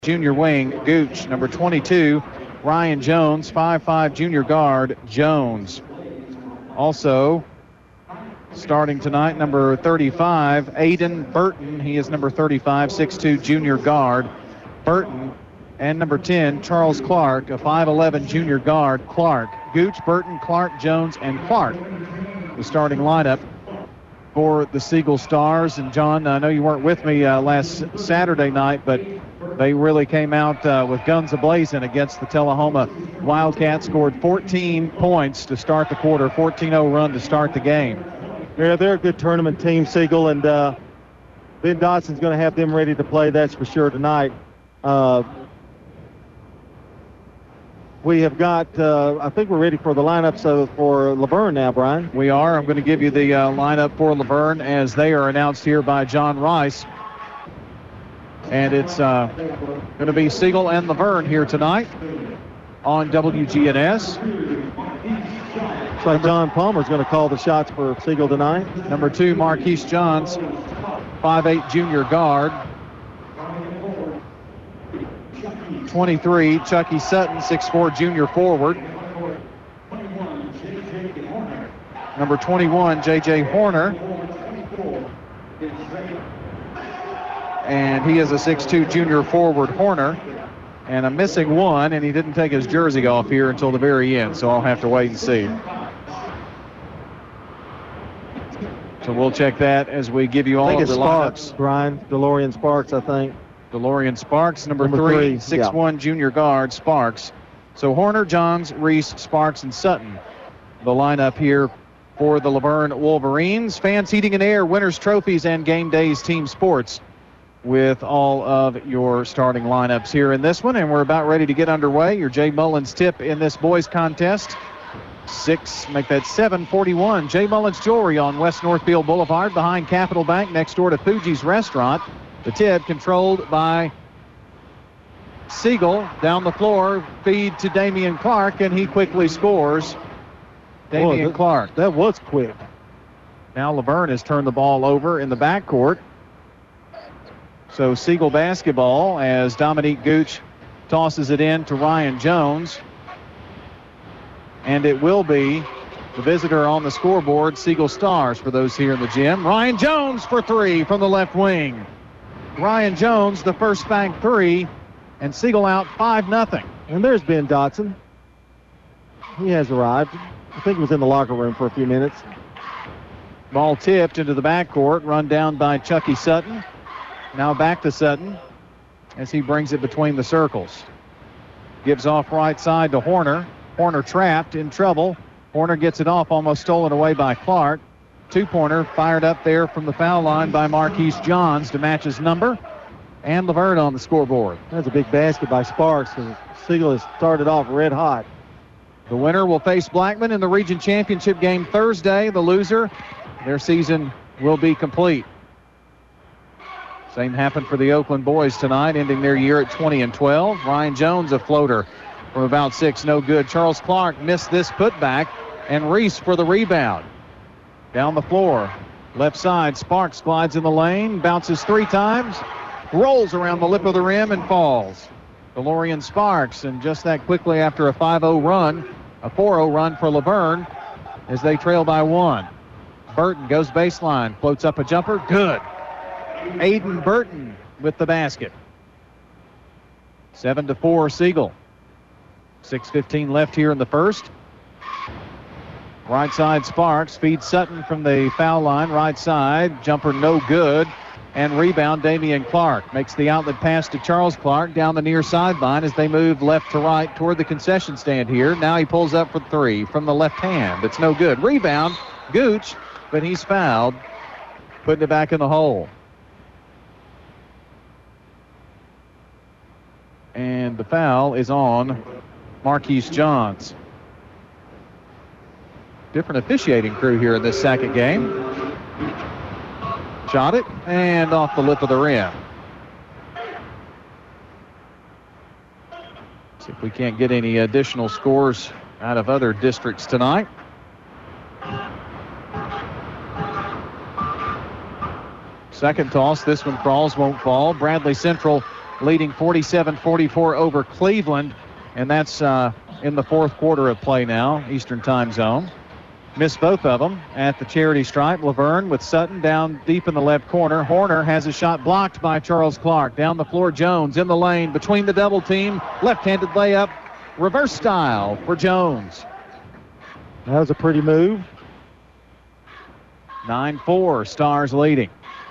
junior wing, Gooch. Number 22, Ryan Jones. 5'5", junior guard, Jones. Also starting tonight, number 35, Aiden Burton. He is number 35, 6'2", junior guard, Burton. And number 10, Charles Clark, a 5'11", junior guard, Clark. Gooch, Burton, Clark, Jones, and Clark, the starting lineup for the Siegel Stars. And John, I know you weren't with me last Saturday night, but they really came out with guns a-blazing against the Tullahoma Wildcats. Scored 14 points to start the quarter, 14-0 run to start the game. Yeah, they're a good tournament team, Siegel, and Ben Dodson's going to have them ready to play, that's for sure, tonight. We have got, I think we're ready for the lineup for Laverne now, Brian. We are. I'm going to give you the lineup for Laverne as they are announced here by John Rice. And it's going to be Siegel and Laverne here tonight on WGNS. Looks like John Palmer's going to call the shots for Siegel tonight. Number 2, Marquise Johns, 5'8", junior guard. 23, Chucky Sutton, 6'4", junior forward. Number 21, J.J. Horner. And he is a 6'2", junior forward, Horner. And I'm missing one, and he didn't take his jersey off here until the very end, so I'll have to wait and see. So we'll check that as we give you all of the Sparks, lineups. Brian. DeLorean Sparks, I think. DeLorean Sparks, number 3, 6'1", junior guard, Sparks. So Horner, Johns, Reese, Sparks, and Sutton. The lineup here for the Laverne Wolverines. Fans, Heating and Air, Winners Trophies, and Game Days Team Sports with all of your starting lineups here in this one. And we're about ready to get underway. Your Jay Mullins tip in this boys contest. 741. Jay Mullins Jewelry on West Northfield Boulevard behind Capital Bank next door to Fuji's Restaurant. The tip controlled by Siegel. Down the floor, feed to Damian Clark, and he quickly scores. Damian Clark. That was quick. Now Laverne has turned the ball over in the backcourt. So Siegel basketball as Dominique Gooch tosses it in to Ryan Jones. And it will be the visitor on the scoreboard, Siegel Stars, for those here in the gym. Ryan Jones for 3 from the left wing. Ryan Jones, the first bank 3, and Siegel out 5-0. And there's Ben Dodson. He has arrived. I think he was in the locker room for a few minutes. Ball tipped into the backcourt, run down by Chucky Sutton. Now back to Sutton as he brings it between the circles. Gives off right side to Horner. Horner trapped, in trouble. Horner gets it off, almost stolen away by Clark. 2-pointer fired up there from the foul line by Marquise Johns to match his number. And Laverne on the scoreboard. That's a big basket by Sparks. Siegel has started off red hot. The winner will face Blackman in the region championship game Thursday. The loser, their season will be complete. Same happened for the Oakland boys tonight, ending their year at 20-12. Ryan Jones, a floater from about 6, no good. Charles Clark missed this putback, and Reese for the rebound. Down the floor, left side, Sparks glides in the lane, bounces 3 times, rolls around the lip of the rim and falls. DeLorean Sparks, and just that quickly after a 5-0 run, a 4-0 run for Laverne as they trail by 1. Burton goes baseline, floats up a jumper, good. Aiden Burton with the basket. 7-4 Siegel. 6:15 left here in the first. Right side Sparks feeds Sutton from the foul line. Right side, jumper no good. And rebound Damian Clark. Makes the outlet pass to Charles Clark down the near sideline as they move left to right toward the concession stand here. Now he pulls up for 3 from the left hand. That's no good. Rebound, Gooch, but he's fouled. Putting it back in the hole. And the foul is on Marquise Johns. Different officiating crew here in this second game. Shot it, and off the lip of the rim. See if we can't get any additional scores out of other districts tonight. Second toss, this one crawls, won't fall. Bradley Central leading 47-44 over Cleveland, and that's in the fourth quarter of play now, Eastern Time Zone. Missed both of them at the charity stripe. Laverne with Sutton down deep in the left corner. Horner has a shot blocked by Charles Clark. Down the floor, Jones in the lane between the double team. Left-handed layup, reverse style for Jones. That was a pretty move. 9-4, Stars leading.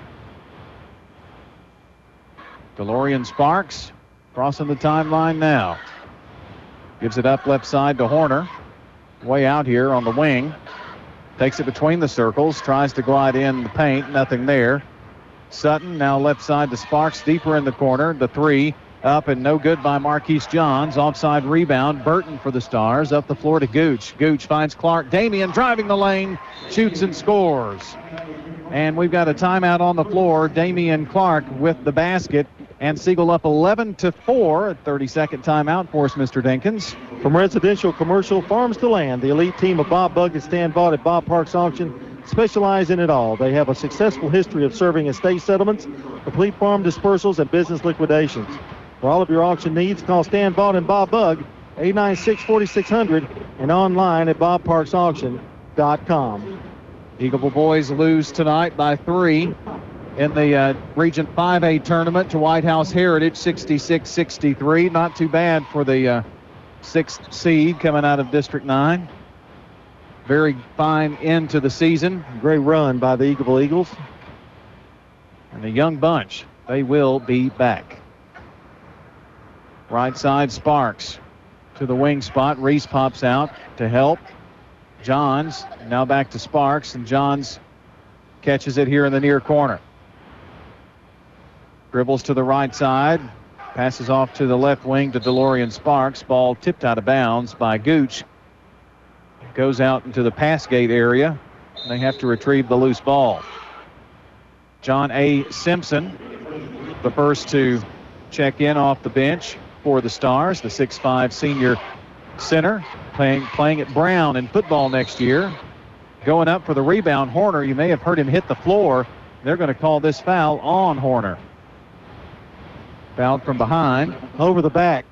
DeLorean Sparks crossing the timeline now. Gives it up left side to Horner. Way out here on the wing. Takes it between the circles. Tries to glide in the paint. Nothing there. Sutton now left side to Sparks. Deeper in the corner. The three up and no good by Marquise Johns. Offside rebound. Burton for the Stars. Up the floor to Gooch. Gooch finds Clark. Damian driving the lane. Shoots and scores. And we've got a timeout on the floor. Damian Clark with the basket. And Siegel up 11-4. A 30-second timeout for us, Mr. Dinkins. From residential, commercial, farms to land, the elite team of Bob Bugg and Stan Vaught at Bob Parks Auction specialize in it all. They have a successful history of serving estate settlements, complete farm dispersals, and business liquidations. For all of your auction needs, call Stan Vaught and Bob Bugg, 896-4600, and online at bobparksauction.com. Eagle boys lose tonight by 3 in the Region 5A tournament to White House Heritage, 66-63. Not too bad for the 6th seed coming out of District 9. Very fine end to the season. Great run by the Eagleville Eagles. And the young bunch, they will be back. Right side, Sparks to the wing spot. Reese pops out to help. Johns now back to Sparks, and Johns catches it here in the near corner. Dribbles to the right side. Passes off to the left wing to DeLorean Sparks. Ball tipped out of bounds by Gooch. Goes out into the pass gate area. They have to retrieve the loose ball. John A. Simpson, the first to check in off the bench for the Stars, the 6'5 senior center, playing at Brown in football next year. Going up for the rebound, Horner. You may have heard him hit the floor. They're going to call this foul on Horner. Fouled from behind. Over the back.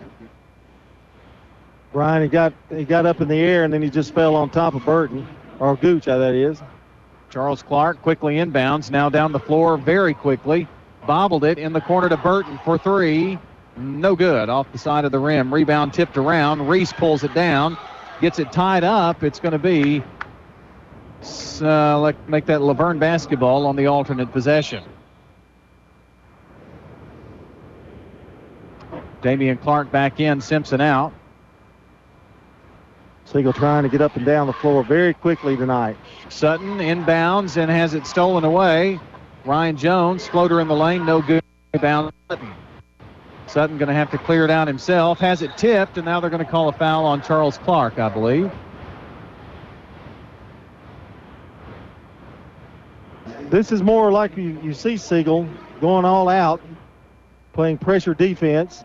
Brian, he got up in the air, and then he just fell on top of Burton, or Gooch, that is. Charles Clark quickly inbounds, now down the floor very quickly. Bobbled it in the corner to Burton for three. No good, off the side of the rim. Rebound tipped around. Reese pulls it down, gets it tied up. It's going to be, make that Laverne basketball on the alternate possession. Damian Clark back in, Simpson out. Siegel trying to get up and down the floor very quickly tonight. Sutton inbounds and has it stolen away. Ryan Jones, floater in the lane, no good. Rebound Sutton. Sutton going to have to clear it out himself. Has it tipped, and now they're going to call a foul on Charles Clark, I believe. This is more like you see Siegel going all out, playing pressure defense.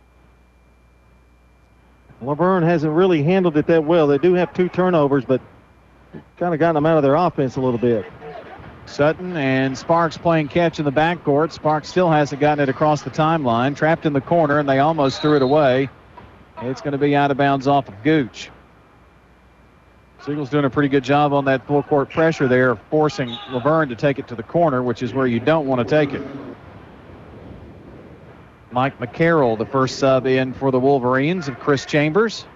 Laverne hasn't really handled it that well. They do have 2 turnovers, but kind of gotten them out of their offense a little bit. Sutton and Sparks playing catch in the backcourt. Sparks still hasn't gotten it across the timeline. Trapped in the corner, and they almost threw it away. It's going to be out of bounds off of Gooch. Siegel's doing a pretty good job on that full court pressure there, forcing Laverne to take it to the corner, which is where you don't want to take it. Mike McCarroll, the first sub in for the Wolverines of Chris Chambers.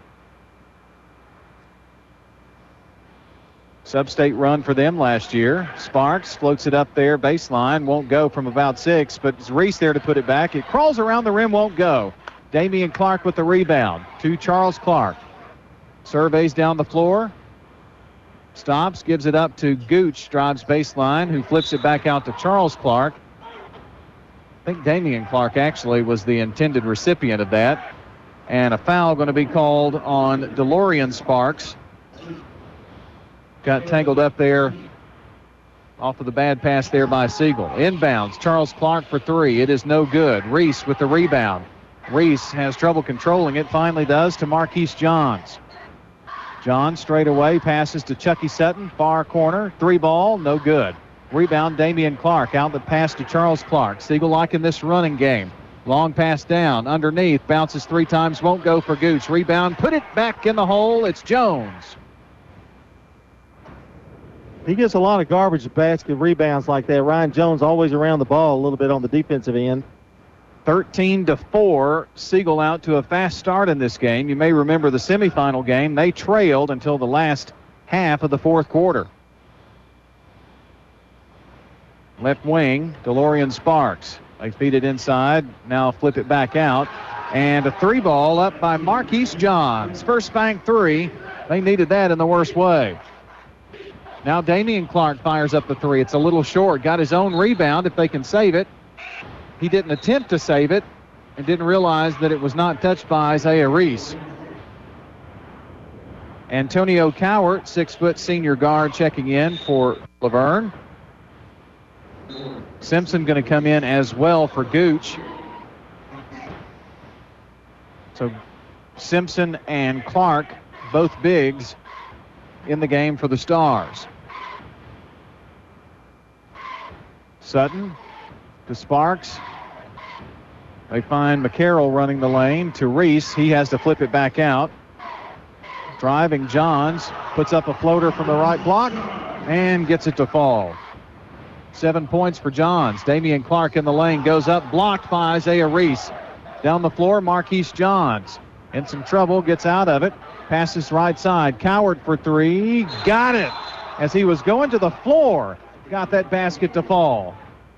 Sub-state run for them last year. Sparks floats it up there, baseline, won't go from about 6, but it's Reese there to put it back. It crawls around the rim, won't go. Damian Clark with the rebound to Charles Clark. Surveys down the floor. Stops, gives it up to Gooch, drives baseline, who flips it back out to Charles Clark. I think Damian Clark actually was the intended recipient of that. And a foul going to be called on DeLorean Sparks. Got tangled up there off of the bad pass there by Siegel. Inbounds, Charles Clark for 3. It is no good. Reese with the rebound. Reese has trouble controlling it, finally does, to Marquise Johns. Johns straight away passes to Chucky Sutton, far corner. 3 ball, no good. Rebound, Damian Clark. Outlet pass to Charles Clark. Siegel liking this running game. Long pass down, underneath, bounces 3 times, won't go for Gooch. Rebound, put it back in the hole. It's Jones. He gets a lot of garbage basket rebounds like that. Ryan Jones always around the ball a little bit on the defensive end. 13-4. Siegel out to a fast start in this game. You may remember the semifinal game. They trailed until the last half of the fourth quarter. Left wing, DeLorean Sparks. They feed it inside. Now flip it back out. And a 3 ball up by Marquise Johns. First bank 3. They needed that in the worst way. Now Damian Clark fires up the 3. It's a little short. Got his own rebound if they can save it. He didn't attempt to save it and didn't realize that it was not touched by Isaiah Reese. Antonio Cowart, 6-foot senior guard, checking in for Laverne. Simpson going to come in as well for Gooch. So Simpson and Clark, both bigs, in the game for the Stars. Sutton to Sparks. They find McCarroll running the lane to Reese. He has to flip it back out. Driving Johns, puts up a floater from the right block and gets it to fall. 7 points for Johns. Damian Clark in the lane, goes up, blocked by Isaiah Reese. Down the floor, Marquise Johns. In some trouble, gets out of it. Passes right side. Cowart for 3. Got it. As he was going to the floor, got that basket to fall.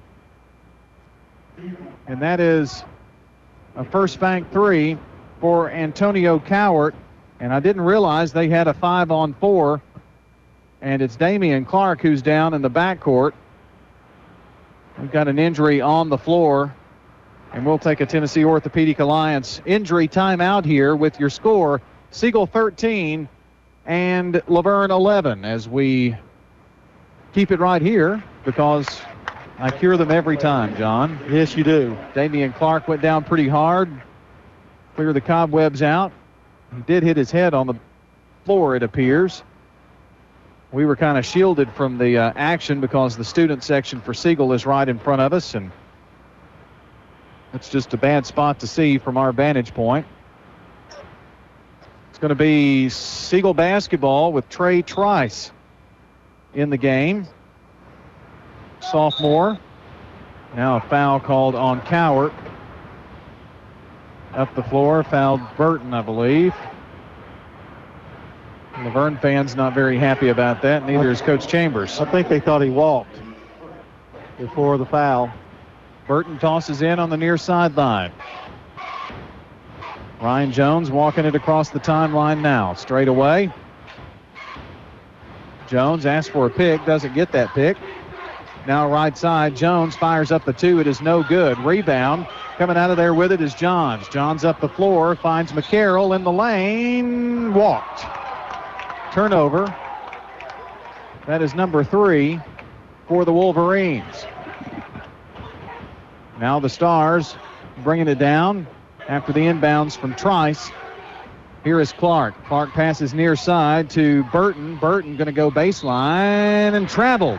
And that is a first bank 3 for Antonio Cowart. And I didn't realize they had a 5-on-4. And it's Damian Clark who's down in the backcourt. We've got an injury on the floor. And we'll take a Tennessee Orthopedic Alliance injury timeout here with your score. Siegel 13 and Laverne 11 as we keep it right here because I cure them every time, John. Yes, you do. Damian Clark went down pretty hard. Clear the cobwebs out. He did hit his head on the floor, it appears. We were kind of shielded from the action because the student section for Siegel is right in front of us, and it's just a bad spot to see from our vantage point. It's going to be Siegel basketball with Trey Trice in the game. Sophomore. Now a foul called on Cowart. Up the floor, fouled Burton, I believe. Laverne fans not very happy about that. Neither is Coach Chambers. I think they thought he walked before the foul. Burton tosses in on the near sideline. Ryan Jones walking it across the timeline now. Straight away. Jones asks for a pick, doesn't get that pick. Now right side, Jones fires up the 2. It is no good. Rebound. Coming out of there with it is Johns. Johns up the floor, finds McCarroll in the lane. Walked. Turnover. That is number 3 for the Wolverines. Now the Stars bringing it down after the inbounds from Trice. Here is Clark. Clark passes near side to Burton. Burton going to go baseline and traveled.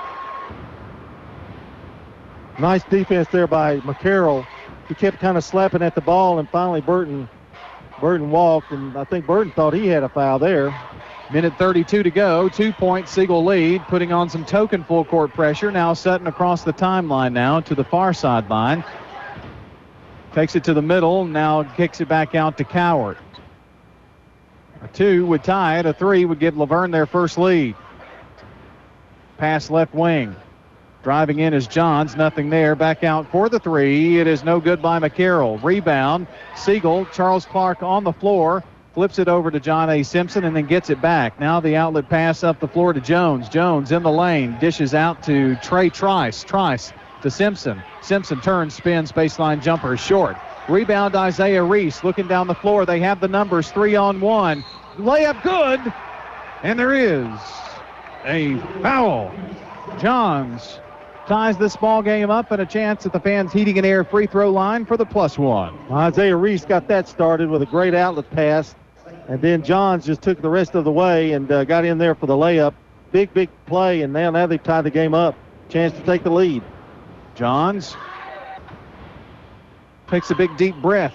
Nice defense there by McCarroll. He kept kind of slapping at the ball, and finally Burton walked, and I think Burton thought he had a foul there. Minute 32 to go. 2-point Siegel lead, putting on some token full court pressure. Now Sutton across the timeline now to the far sideline. Takes it to the middle, now kicks it back out to Cowart. A 2 would tie it. A 3 would give Laverne their first lead. Pass left wing. Driving in is Johns. Nothing there. Back out for the 3. It is no good by McCarroll. Rebound. Siegel. Charles Clark on the floor. Flips it over to John A. Simpson and then gets it back. Now the outlet pass up the floor to Jones. Jones in the lane. Dishes out to Trey Trice. Trice to Simpson. Simpson turns, spins, baseline jumper short. Rebound Isaiah Reese looking down the floor. They have the numbers. 3-on-1. Layup good. And there is a foul. Johns ties this ball game up and a chance at the fans' heating and air free throw line for the +1. Isaiah Reese got that started with a great outlet pass. And then Johns just took the rest of the way and got in there for the layup. Big play, and now they've tied the game up. Chance to take the lead. Johns takes a big deep breath.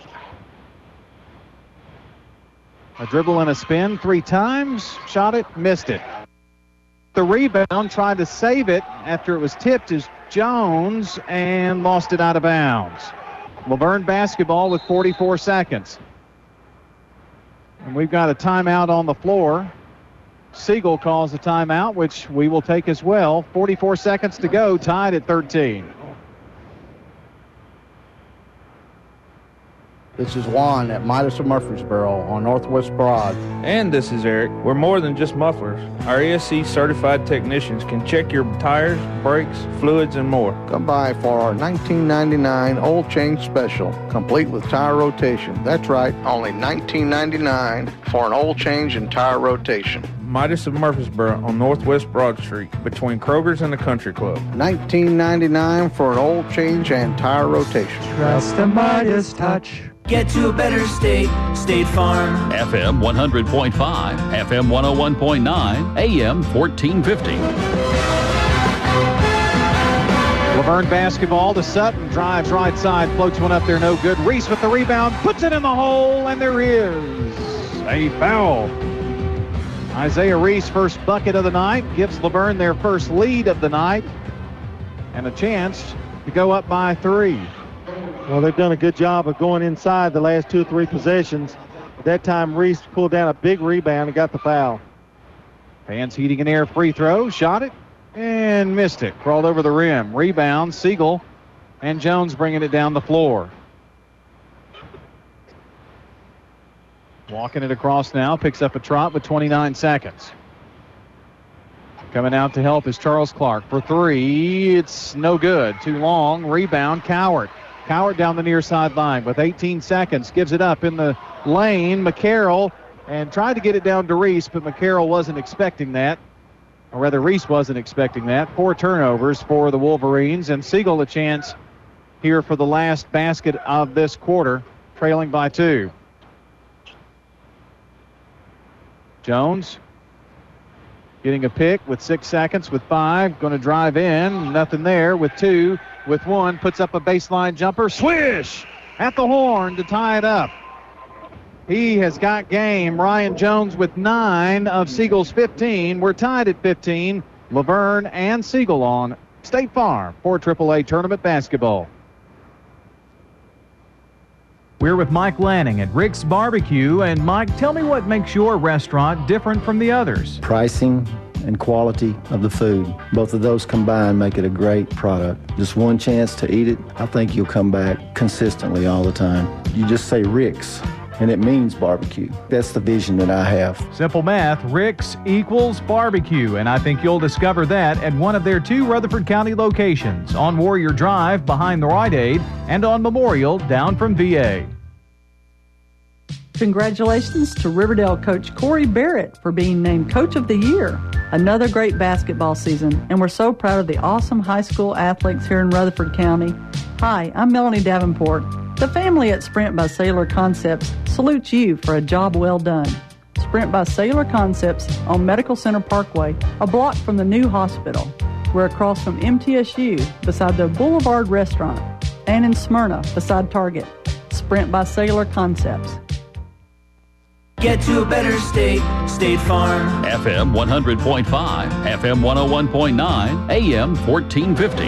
A dribble and a spin 3 times. Shot it, missed it. The rebound, tried to save it after it was tipped, is Jones and lost it out of bounds. Laverne basketball with 44 seconds. And we've got a timeout on the floor. Siegel calls a timeout, which we will take as well. 44 seconds to go, tied at 13. This is Juan at Midas of Murfreesboro on Northwest Broad. And this is Eric. We're more than just mufflers. Our ESC certified technicians can check your tires, brakes, fluids, and more. Come by for our 1999 oil change special, complete with tire rotation. That's right, only $19.99 for an oil change and tire rotation. Midas of Murfreesboro on Northwest Broad Street, between Kroger's and the Country Club. $19.99 for an oil change and tire rotation. Trust the Midas touch. Get to a better state, State Farm. FM 100.5, FM 101.9, AM 1450. Laverne basketball to Sutton, drives right side, floats one up there, no good. Reese with the rebound, puts it in the hole, and there is a foul. Isaiah Reese, first bucket of the night, gives Laverne their first lead of the night and a chance to go up by 3. Well, they've done a good job of going inside the last 2 or 3 possessions. At that time, Reese pulled down a big rebound and got the foul. Fans heating an air free throw, shot it and missed it. Crawled over the rim. Rebound, Siegel and Jones bringing it down the floor. Walking it across now, picks up a trot with 29 seconds. Coming out to help is Charles Clark for 3. It's no good. Too long. Rebound, Cowart. Cowart down the near sideline with 18 seconds. Gives it up in the lane. McCarroll and tried to get it down to Reese, but McCarroll wasn't expecting that. Or rather, Reese wasn't expecting that. 4 turnovers for the Wolverines. And Siegel a chance here for the last basket of this quarter, trailing by 2. Jones getting a pick with 6 seconds with 5. Going to drive in. Nothing there with 2. With 1. Puts up a baseline jumper. Swish at the horn to tie it up. He has got game. Ryan Jones with 9 of Siegel's 15. We're tied at 15. Laverne and Siegel on State Farm for AAA Tournament Basketball. We're with Mike Lanning at Rick's Barbecue. And Mike, tell me what makes your restaurant different from the others. Pricing and quality of the food. Both of those combined make it a great product. Just one chance to eat it, I think you'll come back consistently all the time. You just say Rick's, and it means barbecue. That's the vision that I have. Simple math, Rick's equals barbecue, and I think you'll discover that at one of their 2 Rutherford County locations, on Warrior Drive behind the Rite Aid and on Memorial down from VA. Congratulations to Riverdale coach Corey Barrett for being named Coach of the Year. Another great basketball season, and we're so proud of the awesome high school athletes here in Rutherford County. Hi, I'm Melanie Davenport. The family at Sprint by Sailor Concepts salutes you for a job well done. Sprint by Sailor Concepts on Medical Center Parkway, a block from the new hospital. We're across from MTSU, beside the Boulevard Restaurant, and in Smyrna, beside Target. Sprint by Sailor Concepts. Get to a better state, State Farm. FM 100.5, FM 101.9, AM 1450.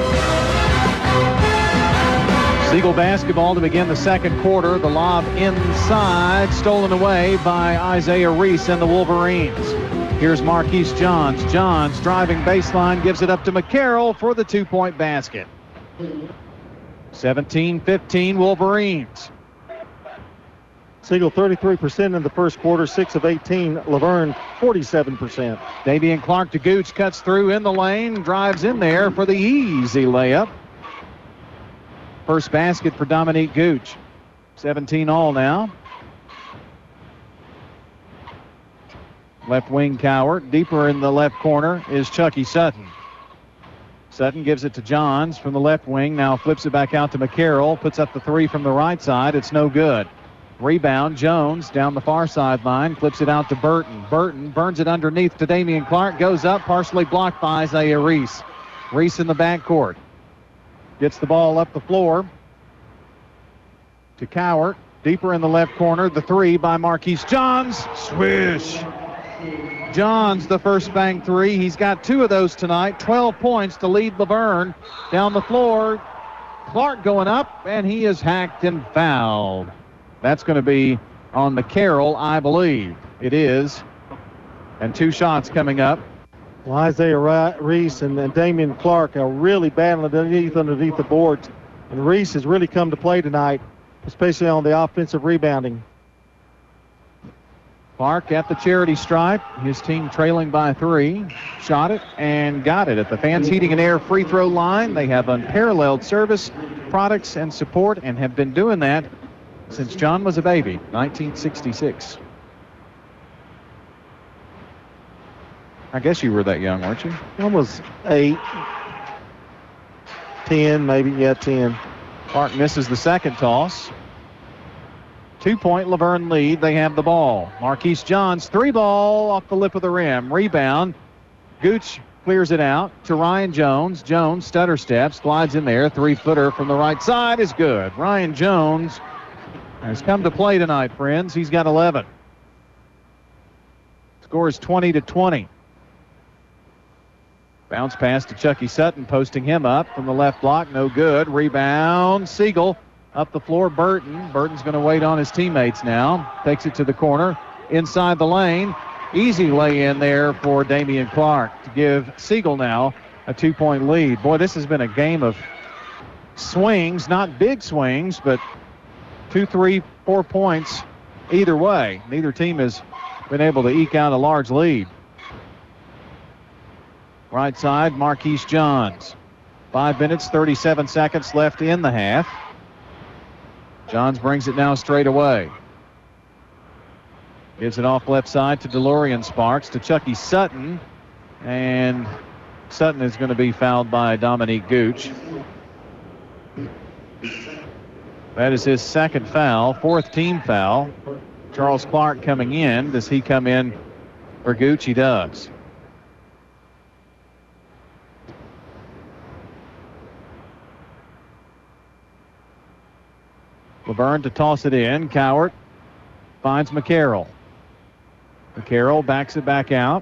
Siegel basketball to begin the second quarter. The lob inside, stolen away by Isaiah Reese and the Wolverines. Here's Marquise Johns. Johns driving baseline, gives it up to McCarroll for the 2-point basket. 17-15 Wolverines. Siegel 33% in the first quarter, 6 of 18. Laverne 47%. Davian Clark to Gooch, cuts through in the lane, drives in there for the easy layup. First basket for Dominique Gooch. 17 all now. Left wing Cowart. Deeper in the left corner is Chucky Sutton. Sutton gives it to Johns from the left wing. Now flips it back out to McCarroll. Puts up the 3 from the right side. It's no good. Rebound, Jones down the far sideline. Flips it out to Burton. Burton burns it underneath to Damian Clark. Goes up, partially blocked by Isaiah Reese. Reese in the backcourt. Gets the ball up the floor. to Cowart. Deeper in the left corner, the three by Marquise Johns. Swish. Johns, the first bank three. He's got 2 of those tonight. 12 points to lead Laverne. Down the floor, Clark going up, and he is hacked and fouled. That's going to be on McCarroll, I believe. It is. And 2 shots coming up. Well, Isaiah Reese and Damian Clark are really battling underneath the boards. And Reese has really come to play tonight, especially on the offensive rebounding. Clark at the charity stripe. His team trailing by 3. Shot it and got it at the Fans Heating and Air free throw line. They have unparalleled service, products, and support, and have been doing that since John was a baby, 1966. I guess you were that young, weren't you? I was 8, 10, maybe. Yeah, 10. Clark misses the second toss. 2-point Laverne lead. They have the ball. Marquise Johns, 3 ball off the lip of the rim. Rebound. Gooch clears it out to Ryan Jones. Jones stutter steps, glides in there. 3-footer from the right side is good. Ryan Jones has come to play tonight, friends. He's got 11. Score is 20-20. Bounce pass to Chucky Sutton, posting him up from the left block. No good. Rebound. Siegel up the floor. Burton's going to wait on his teammates now. Takes it to the corner. Inside the lane. Easy lay in there for Damian Clark to give Siegel now a 2-point lead. Boy, this has been a game of swings. Not big swings, but 2, 3, 4 points either way. Neither team has been able to eke out a large lead. Right side, Marquise Johns. 5 minutes, 37 seconds left in the half. Johns brings it now straight away. Gives it off left side to DeLorean Sparks to Chucky Sutton. And Sutton is going to be fouled by Dominique Gooch. That is his second foul, 4th team foul. Charles Clark coming in. Does he come in for Gooch? He does. Laverne to toss it in. Cowart finds McCarroll. McCarroll backs it back out.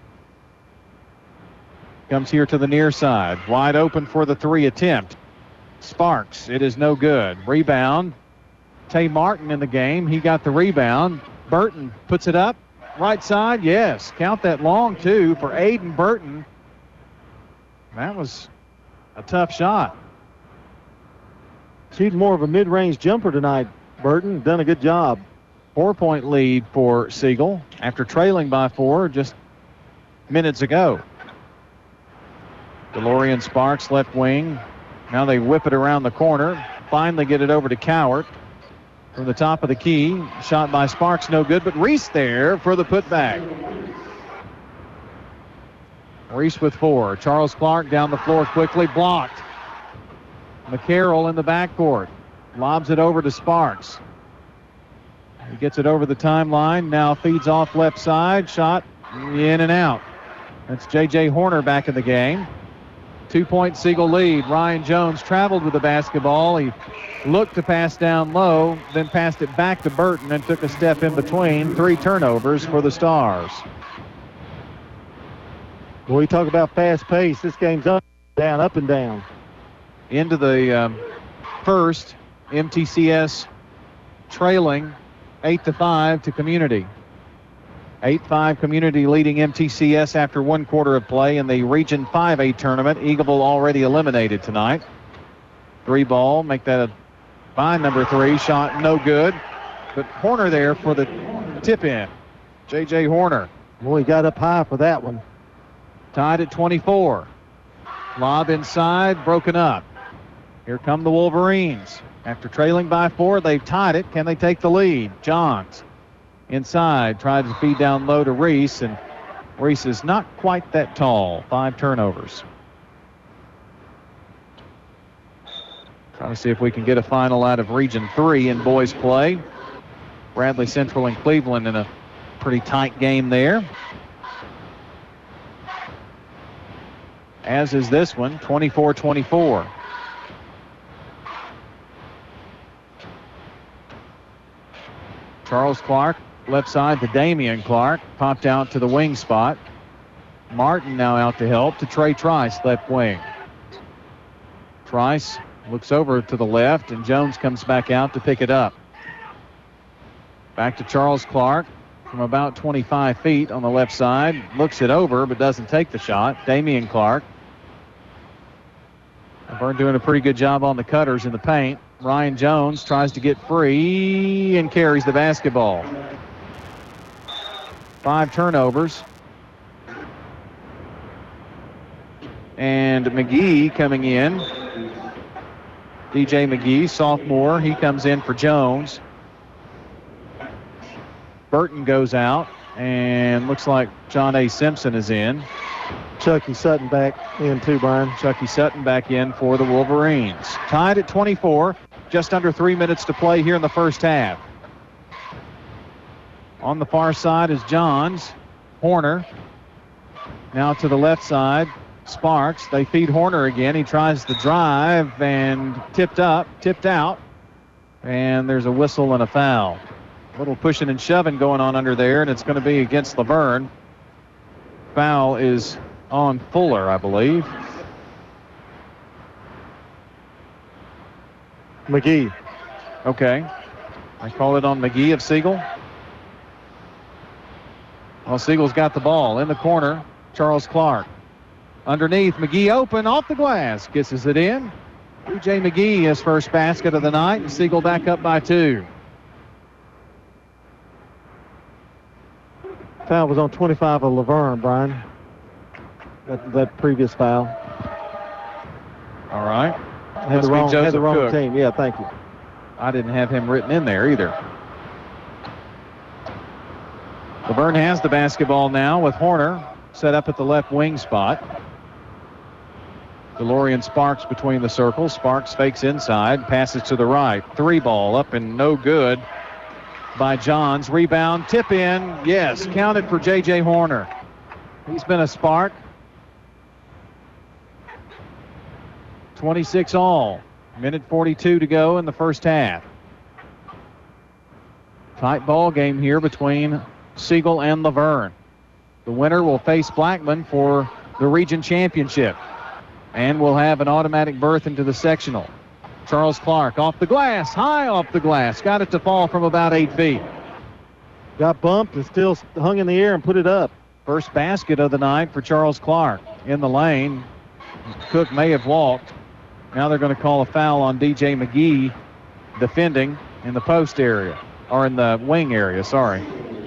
Comes here to the near side. Wide open for the 3 attempt. Sparks. It is no good. Rebound. Tay Martin in the game. He got the rebound. Burton puts it up. Right side. Yes. Count that long, too, for Aiden Burton. That was a tough shot. Shooting more of a mid-range jumper tonight, Burton. Done a good job. 4-point lead for Siegel after trailing by 4 just minutes ago. DeLorean Sparks, left wing. Now they whip it around the corner. Finally get it over to Cowart. From the top of the key. Shot by Sparks, no good, but Reese there for the putback. Reese with 4. Charles Clark down the floor quickly, blocked. McCarroll in the backcourt. Lobs it over to Sparks. He gets it over the timeline. Now feeds off left side. Shot in and out. That's J.J. Horner back in the game. 2-point Siegel lead. Ryan Jones traveled with the basketball. He looked to pass down low, then passed it back to Burton and took a step in between. 3 turnovers for the Stars. When we talk about fast pace, this game's up and down. Into the first, MTCS trailing 8-5 to Community. 8-5 Community leading MTCS after 1 quarter of play in the Region 5A tournament. Eagleville already eliminated tonight. 3 ball, make that a fine number 3. Shot no good, but Horner there for the tip in. J.J. Horner. Boy, he got up high for that one. Tied at 24. Lob inside, broken up. Here come the Wolverines. After trailing by 4, they've tied it. Can they take the lead? Johns inside, tried to feed down low to Reese, and Reese is not quite that tall. 5 turnovers. Trying to see if we can get a final out of Region 3 in boys play. Bradley Central and Cleveland in a pretty tight game there. As is this one, 24-24. Charles Clark, left side to Damian Clark. Popped out to the wing spot. Martin now out to help to Trey Trice, left wing. Trice looks over to the left, and Jones comes back out to pick it up. Back to Charles Clark from about 25 feet on the left side. Looks it over, but doesn't take the shot. Damian Clark. Laverne doing a pretty good job on the cutters in the paint. Ryan Jones tries to get free and carries the basketball. 5 turnovers. And McGee coming in. DJ McGee, sophomore. He comes in for Jones. Burton goes out, and looks like John A. Simpson is in. Chucky Sutton back in too, Brian. Chucky Sutton back in for the Wolverines. Tied at 24. Just under 3 minutes to play here in the first half. On the far side is Johns. Horner. Now to the left side, Sparks. They feed Horner again. He tries to drive and tipped out. And there's a whistle and a foul. A little pushing and shoving going on under there, and it's going to be against Laverne. Foul is on Fuller, I believe. McGee. Okay. I call it on McGee of Siegel. Well, Siegel's got the ball in the corner. Charles Clark. Underneath, McGee open, off the glass. Kisses it in. DJ McGee, his first basket of the night, and Siegel back up by 2. Foul was on 25 of Laverne, Brian. That previous foul. All right. Had the wrong team. Yeah, thank you. I didn't have him written in there either. Laverne has the basketball now with Horner set up at the left wing spot. DeLorean Sparks between the circles. Sparks fakes inside, passes to the right. 3 ball up and no good by Johns. Rebound, tip in. Yes, counted for J.J. Horner. He's been a spark. 26 all. Minute 42 to go in the first half. Tight ball game here between Siegel and Laverne. The winner will face Blackman for the region championship and will have an automatic berth into the sectional. Charles Clark off the glass, high off the glass. Got it to fall from about 8 feet. Got bumped and still hung in the air and put it up. First basket of the night for Charles Clark in the lane. Cook may have walked. Now they're going to call a foul on DJ McGee defending in the post area, or in the wing area, sorry.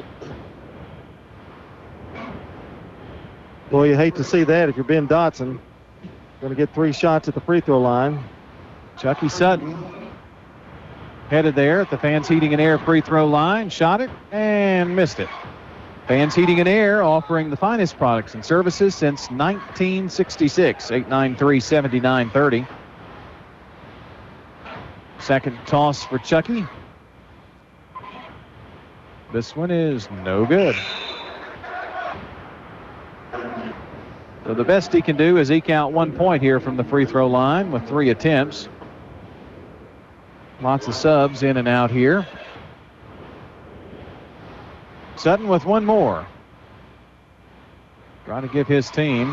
Boy, you hate to see that if you're Ben Dotson. Going to get 3 shots at the free throw line. Chucky Sutton headed there at the Fans Heating and Air free throw line. Shot it and missed it. Fans Heating and Air offering the finest products and services since 1966. 893-7930. Second toss for Chucky. This one is no good. So the best he can do is eke out 1 point here from the free throw line with 3 attempts. Lots of subs in and out here. Sutton with 1 more. Trying to give his team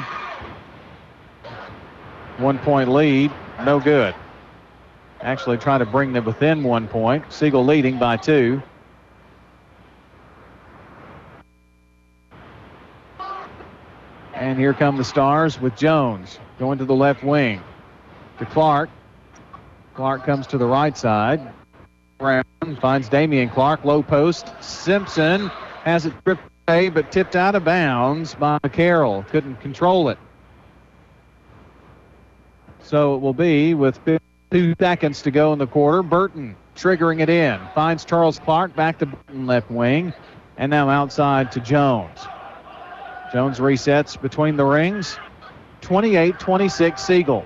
1 point lead. No good. Actually trying to bring them within 1 point. Siegel leading by 2. And here come the Stars with Jones going to the left wing. To Clark. Clark comes to the right side. Brown finds Damian Clark. Low post. Simpson has it tripped away but tipped out of bounds by Carroll. Couldn't control it. So it will be with 2 seconds to go in the quarter. Burton triggering it in. Finds Charles Clark back to Burton left wing. And now outside to Jones. Jones resets between the rings. 28-26 Siegel.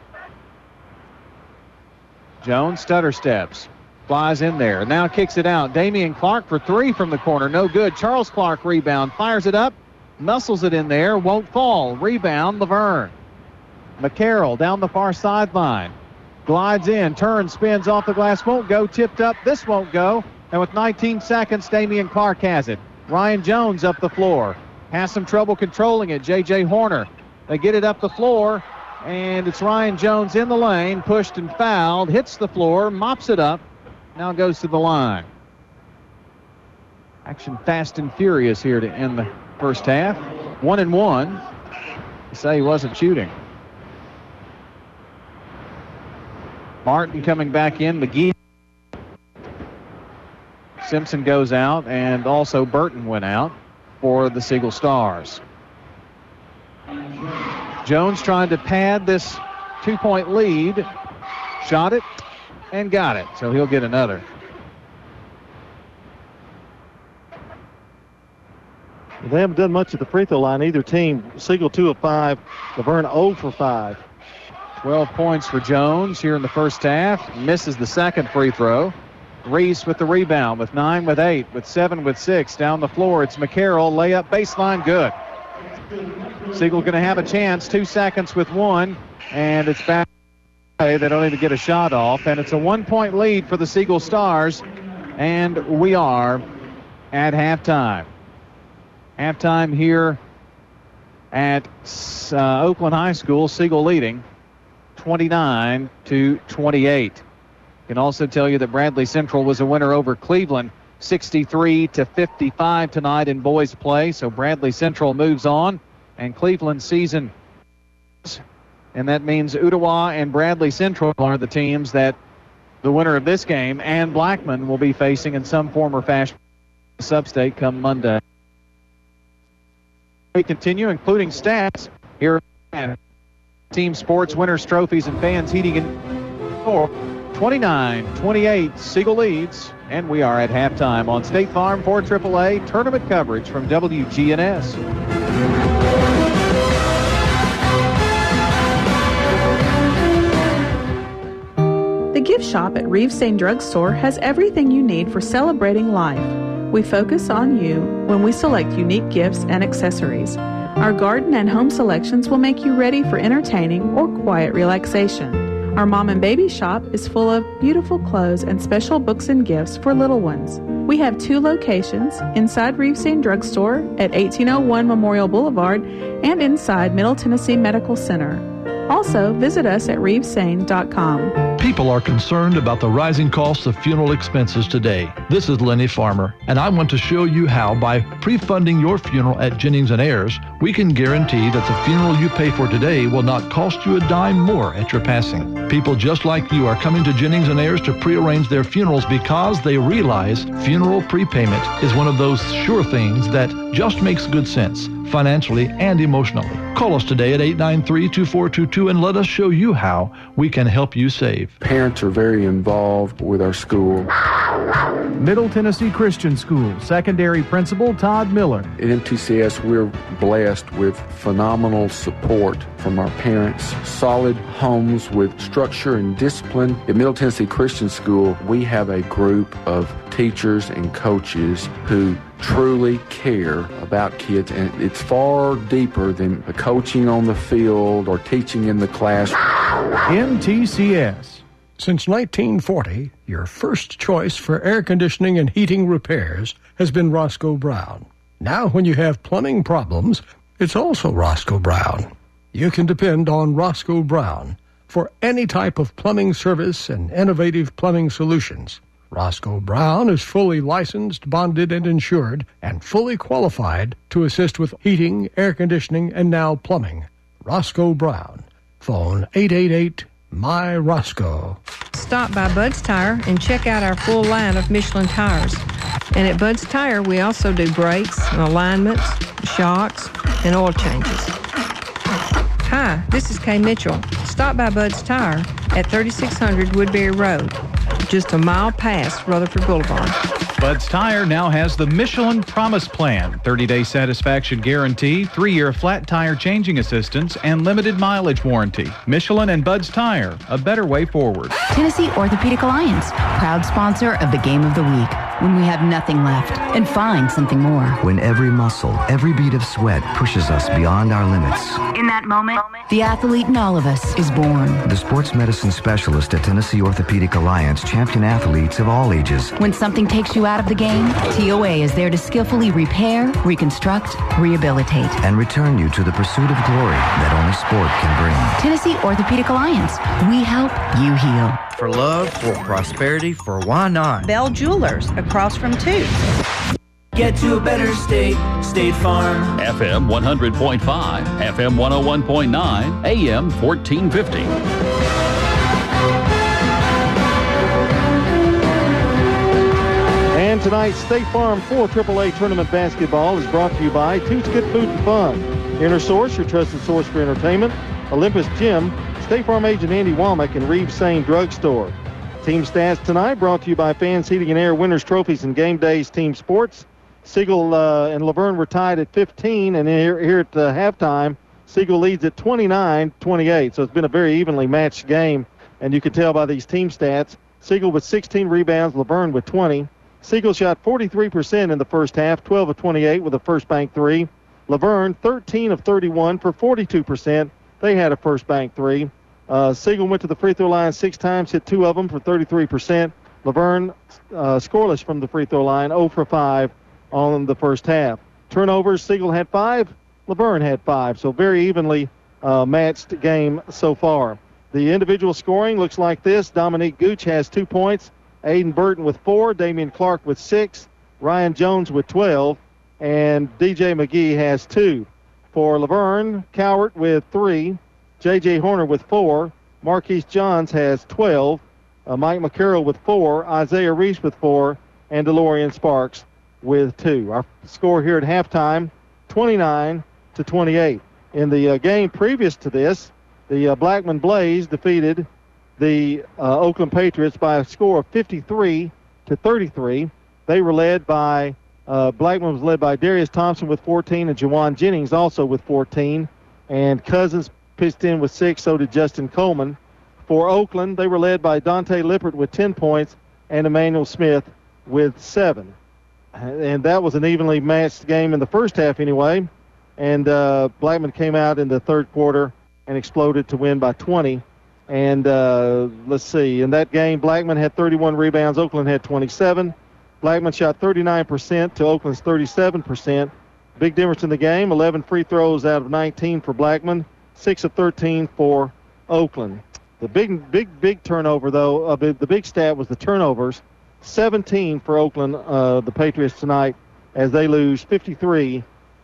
Jones stutter steps. Flies in there. Now kicks it out. Damian Clark for 3 from the corner. No good. Charles Clark rebound. Fires it up. Muscles it in there. Won't fall. Rebound Laverne. McCarroll down the far sideline. Glides in. Turns. Spins off the glass. Won't go. Tipped up. This won't go. And with 19 seconds, Damian Clark has it. Ryan Jones up the floor. Has some trouble controlling it. J.J. Horner. They get it up the floor, and it's Ryan Jones in the lane, pushed and fouled, hits the floor, mops it up, now goes to the line. Action fast and furious here to end the first half. 1-1. They say he wasn't shooting. Martin coming back in. McGee. Simpson goes out, and also Burton went out for the Siegel Stars. Jones trying to pad this 2-point lead. Shot it and got it, so he'll get another. They haven't done much at the free throw line, either team. Siegel 2 of 5, Laverne 0 for 5. 12 points for Jones here in the first half. Misses the second free throw. Reese with the rebound, with 9 with 8, with 7 with 6. Down the floor, it's McCarroll. Layup baseline, good. Siegel going to have a chance. 2 seconds with 1, and it's back. They don't even get a shot off, and it's a 1-point lead for the Siegel Stars, and we are at halftime. Halftime here at Oakland High School. Siegel leading 29-28. Can also tell you that Bradley Central was a winner over Cleveland 63-55 tonight in boys play. So Bradley Central moves on, and Cleveland's season, and that means Ottawa and Bradley Central are the teams that the winner of this game and Blackman will be facing in some form or fashion sub-state come Monday. We continue, including stats here at Team Sports Winners Trophies and Fans Heating and Door. 29-28, Siegel leads, and we are at halftime on State Farm for AAA tournament coverage from WGNS. The gift shop at Reeves Saint Drug Store has everything you need for celebrating life. We focus on you when we select unique gifts and accessories. Our garden and home selections will make you ready for entertaining or quiet relaxation. Our mom and baby shop is full of beautiful clothes and special books and gifts for little ones. We have 2 locations, inside Reeves Saint Drug Store at 1801 Memorial Boulevard and inside Middle Tennessee Medical Center. Also, visit us at reevessaint.com. People are concerned about the rising costs of funeral expenses today. This is Lenny Farmer, and I want to show you how by pre-funding your funeral at Jennings & Ayers, we can guarantee that the funeral you pay for today will not cost you a dime more at your passing. People just like you are coming to Jennings & Ayers to pre-arrange their funerals because they realize funeral prepayment is one of those sure things that just makes good sense, financially and emotionally. Call us today at 893-2422 and let us show you how we can help you save. Parents are very involved with our school. Middle Tennessee Christian School Secondary Principal Todd Miller. At MTCS, we're blessed with phenomenal support from our parents, solid homes with structure and discipline. At Middle Tennessee Christian School, we have a group of teachers and coaches who truly care about kids, and it's far deeper than the coaching on the field or teaching in the class. MTCS. Since 1940, your first choice for air conditioning and heating repairs has been Roscoe Brown. Now when you have plumbing problems, it's also Roscoe Brown. You can depend on Roscoe Brown for any type of plumbing service and innovative plumbing solutions. Roscoe Brown is fully licensed, bonded, and insured, and fully qualified to assist with heating, air conditioning, and now plumbing. Roscoe Brown. Phone 888-MY-ROSCOE. Stop by Bud's Tire and check out our full line of Michelin tires. And at Bud's Tire, we also do brakes and alignments, shocks, and oil changes. Hi, this is Kay Mitchell. Stop by Bud's Tire at 3600 Woodbury Road, just a mile past Rutherford Boulevard. Bud's Tire now has the Michelin Promise Plan, 30-day satisfaction guarantee, 3-year flat tire changing assistance, and limited mileage warranty. Michelin and Bud's Tire, a better way forward. Tennessee Orthopedic Alliance, proud sponsor of the Game of the Week. when we have nothing left and find something more. When every muscle, every bead of sweat pushes us beyond our limits. In that moment, the athlete in all of us is born. The sports medicine specialist at Tennessee Orthopedic Alliance champion athletes of all ages. When something takes you out of the game, TOA is there to skillfully repair, reconstruct, rehabilitate, and return you to the pursuit of glory that only sport can bring. Tennessee Orthopedic Alliance. We help, you heal. For love, for prosperity, for why not? Bell Jewelers, across from Toots. Get to a better state, State Farm. FM 100.5, FM 101.9, AM 1450. And tonight's State Farm 4 AAA Tournament Basketball is brought to you by Toots Good Food and Fun, InnerSource, your trusted source for entertainment, Olympus Gym, State Farm agent Andy Womack, and Reeves Sane Drugstore. Team stats tonight brought to you by Fans Heating and Air Winners Trophies and Game Days Team Sports. Siegel and Laverne were tied at 15, and here at halftime, Siegel leads at 29-28. So it's been a very evenly matched game, and you can tell by these team stats. Siegel with 16 rebounds, Laverne with 20. Siegel shot 43% in the first half, 12 of 28 with a first bank three. Laverne 13 of 31 for 42%. They had a first bank three. Siegel went to the free throw line 6 times, hit 2 of them for 33%. Laverne scoreless from the free throw line, 0 for 5 on the first half. Turnovers, Siegel had 5, Laverne had 5, so very evenly matched game so far. The individual scoring looks like this. Dominique Gooch has 2 points, Aiden Burton with 4, Damian Clark with 6, Ryan Jones with 12, and DJ McGee has 2. For Laverne, Cowart with 3, J.J. Horner with 4, Marquise Johns has 12, Mike McCarroll with 4, Isaiah Reese with 4, and DeLorean Sparks with 2. Our score here at halftime, 29-28. In the game previous to this, the Blackman Blaze defeated the Oakland Patriots by a score of 53-33. They were led by, Blackman was led by Darius Thompson with 14 and Jawan Jennings also with 14. And Cousins pitched in with 6, so did Justin Coleman. For Oakland, they were led by Dante Lippert with 10 points and Emmanuel Smith with 7. And that was an evenly matched game in the first half anyway. And Blackman came out in the third quarter and exploded to win by 20. And let's see, in that game, Blackman had 31 rebounds, Oakland had 27. Blackman shot 39% to Oakland's 37%. Big difference in the game, 11 free throws out of 19 for Blackman, 6 of 13 for Oakland. The big turnover, though, the big stat was the turnovers. 17 for Oakland, the Patriots tonight, as they lose 53-33.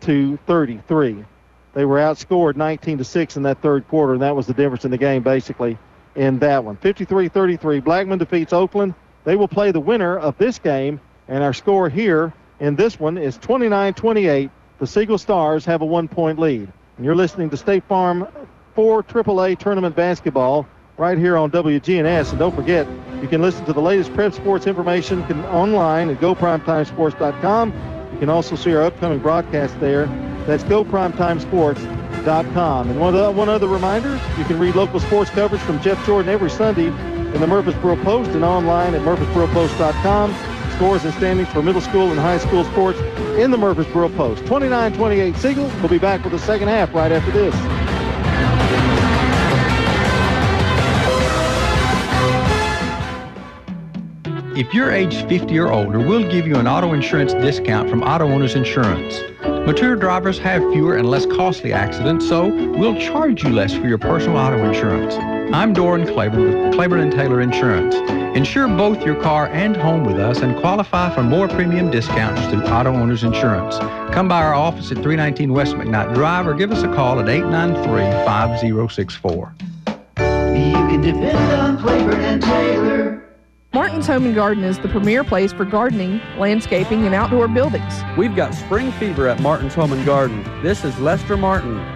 They were outscored 19-6 in that third quarter, and that was the difference in the game, basically, in that one. 53-33. Blackman defeats Oakland. They will play the winner of this game, and our score here in this one is 29-28. The Siegel Stars have a 1-point lead. And you're listening to State Farm 4 AAA Tournament Basketball right here on WGNS. And don't forget, you can listen to the latest prep sports information online at GoPrimetimeSports.com. You can also see our upcoming broadcast there. That's GoPrimetimeSports.com. And one other reminder, you can read local sports coverage from Jeff Jordan every Sunday in the Murfreesboro Post and online at MurfreesboroPost.com. Scores and standings for middle school and high school sports in the Murfreesboro Post. 29-28 Siegel. We'll be back with the second half right after this. If you're age 50 or older, we'll give you an auto insurance discount from Auto Owners Insurance. Mature drivers have fewer and less costly accidents, so we'll charge you less for your personal auto insurance. I'm Doran Claiborne with Claiborne & Taylor Insurance. Insure both your car and home with us and qualify for more premium discounts through Auto Owners Insurance. Come by our office at 319 West McKnight Drive or give us a call at 893-5064. You can depend on Claiborne & Taylor. Martin's Home & Garden is the premier place for gardening, landscaping, and outdoor buildings. We've got spring fever at Martin's Home & Garden. This is Lester Martin.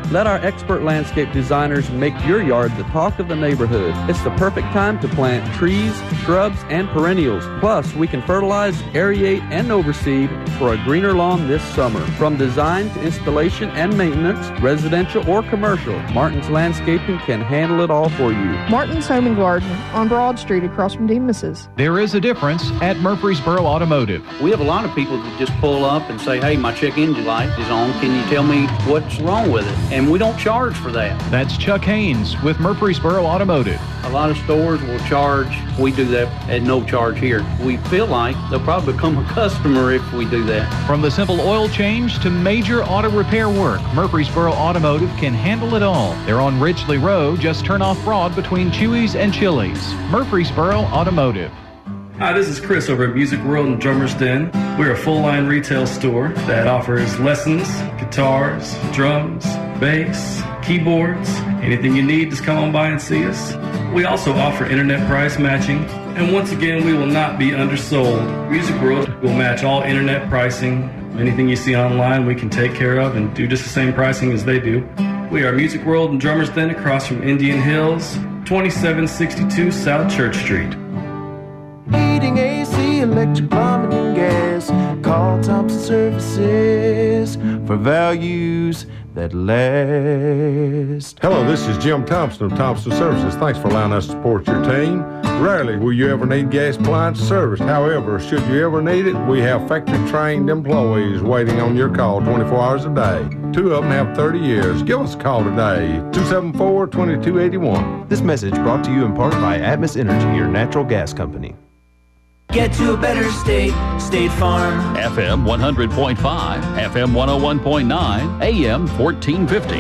Let our expert landscape designers make your yard the talk of the neighborhood. It's the perfect time to plant trees, shrubs, and perennials. Plus, we can fertilize, aerate, and overseed for a greener lawn this summer. From design to installation and maintenance, residential or commercial, Martin's Landscaping can handle it all for you. Martin's Home and Garden on Broad Street across from Demas's. There is a difference at Murfreesboro Automotive. We have a lot of people that just pull up and say, hey, my check engine light is on. Can you tell me what's wrong with it? And we don't charge for that. That's Chuck Haynes with Murfreesboro Automotive. A lot of stores will charge. We do that at no charge here. We feel like they'll probably become a customer if we do that. From the simple oil change to major auto repair work, Murfreesboro Automotive can handle it all. They're on Ridgely Road. Just turn off Broad between Chewy's and Chili's. Murfreesboro Automotive. Hi, this is Chris over at Music World in Drummer's Den. We're a full-line retail store that offers lessons, guitars, drums, bass, keyboards. Anything you need, just come on by and see us. We also offer internet price matching. And once again, we will not be undersold. Music World will match all internet pricing. Anything you see online, we can take care of and do just the same pricing as they do. We are Music World in Drummer's Den across from Indian Hills, 2762 South Church Street. Heating, AC, electric, plumbing, and gas. Call Thompson Services for values that last. Hello, this is Jim Thompson of Thompson Services. Thanks for allowing us to support your team. Rarely will you ever need gas appliance service. However, should you ever need it, we have factory-trained employees waiting on your call 24 hours a day. 2 of them have 30 years. Give us a call today, 274-2281. This message brought to you in part by Atmos Energy, your natural gas company. Get to a better state, State Farm. FM 100.5, FM 101.9, AM 1450.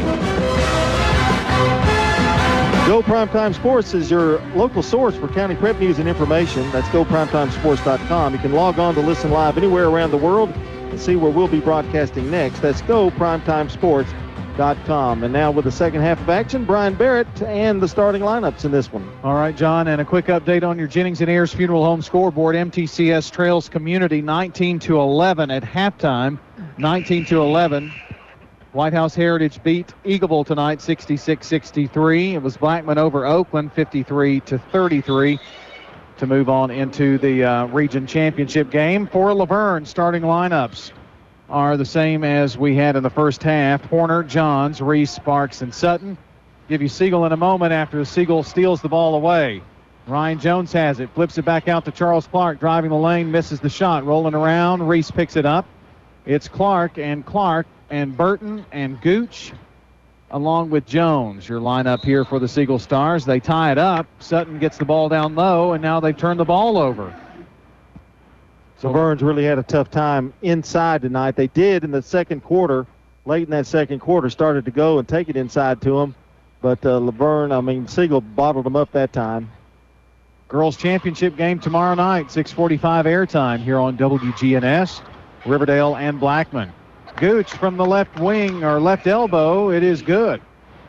Go Primetime Sports is your local source for county prep news and information. That's GoPrimetimeSports.com. You can log on to listen live anywhere around the world and see where we'll be broadcasting next. That's GoPrimetimeSports.com. And now with the second half of action, Brian Barrett and the starting lineups in this one. All right, John, and a quick update on your Jennings & Ayers Funeral Home scoreboard. MTCS trails Community 19-11 at halftime. 19-11. White House Heritage beat Eagleville tonight 66-63. It was Blackman over Oakland 53-33 to move on into the region championship game. For Laverne, starting lineups are the same as we had in the first half. Horner, Johns, Reese, Sparks, and Sutton. Give you Siegel in a moment after Siegel steals the ball away. Ryan Jones has it, flips it back out to Charles Clark, driving the lane, misses the shot, rolling around. Reese picks it up. It's Clark and Burton and Gooch along with Jones. Your lineup here for the Siegel Stars. They tie it up. Sutton gets the ball down low, and now they've turned the ball over. So Laverne's really had a tough time inside tonight. They did in the second quarter, late in that second quarter, started to go and take it inside to them. But Siegel bottled them up that time. Girls Championship game tomorrow night, 6:45 airtime here on WGNS, Riverdale and Blackman. Gooch from the left wing or left elbow. It is good.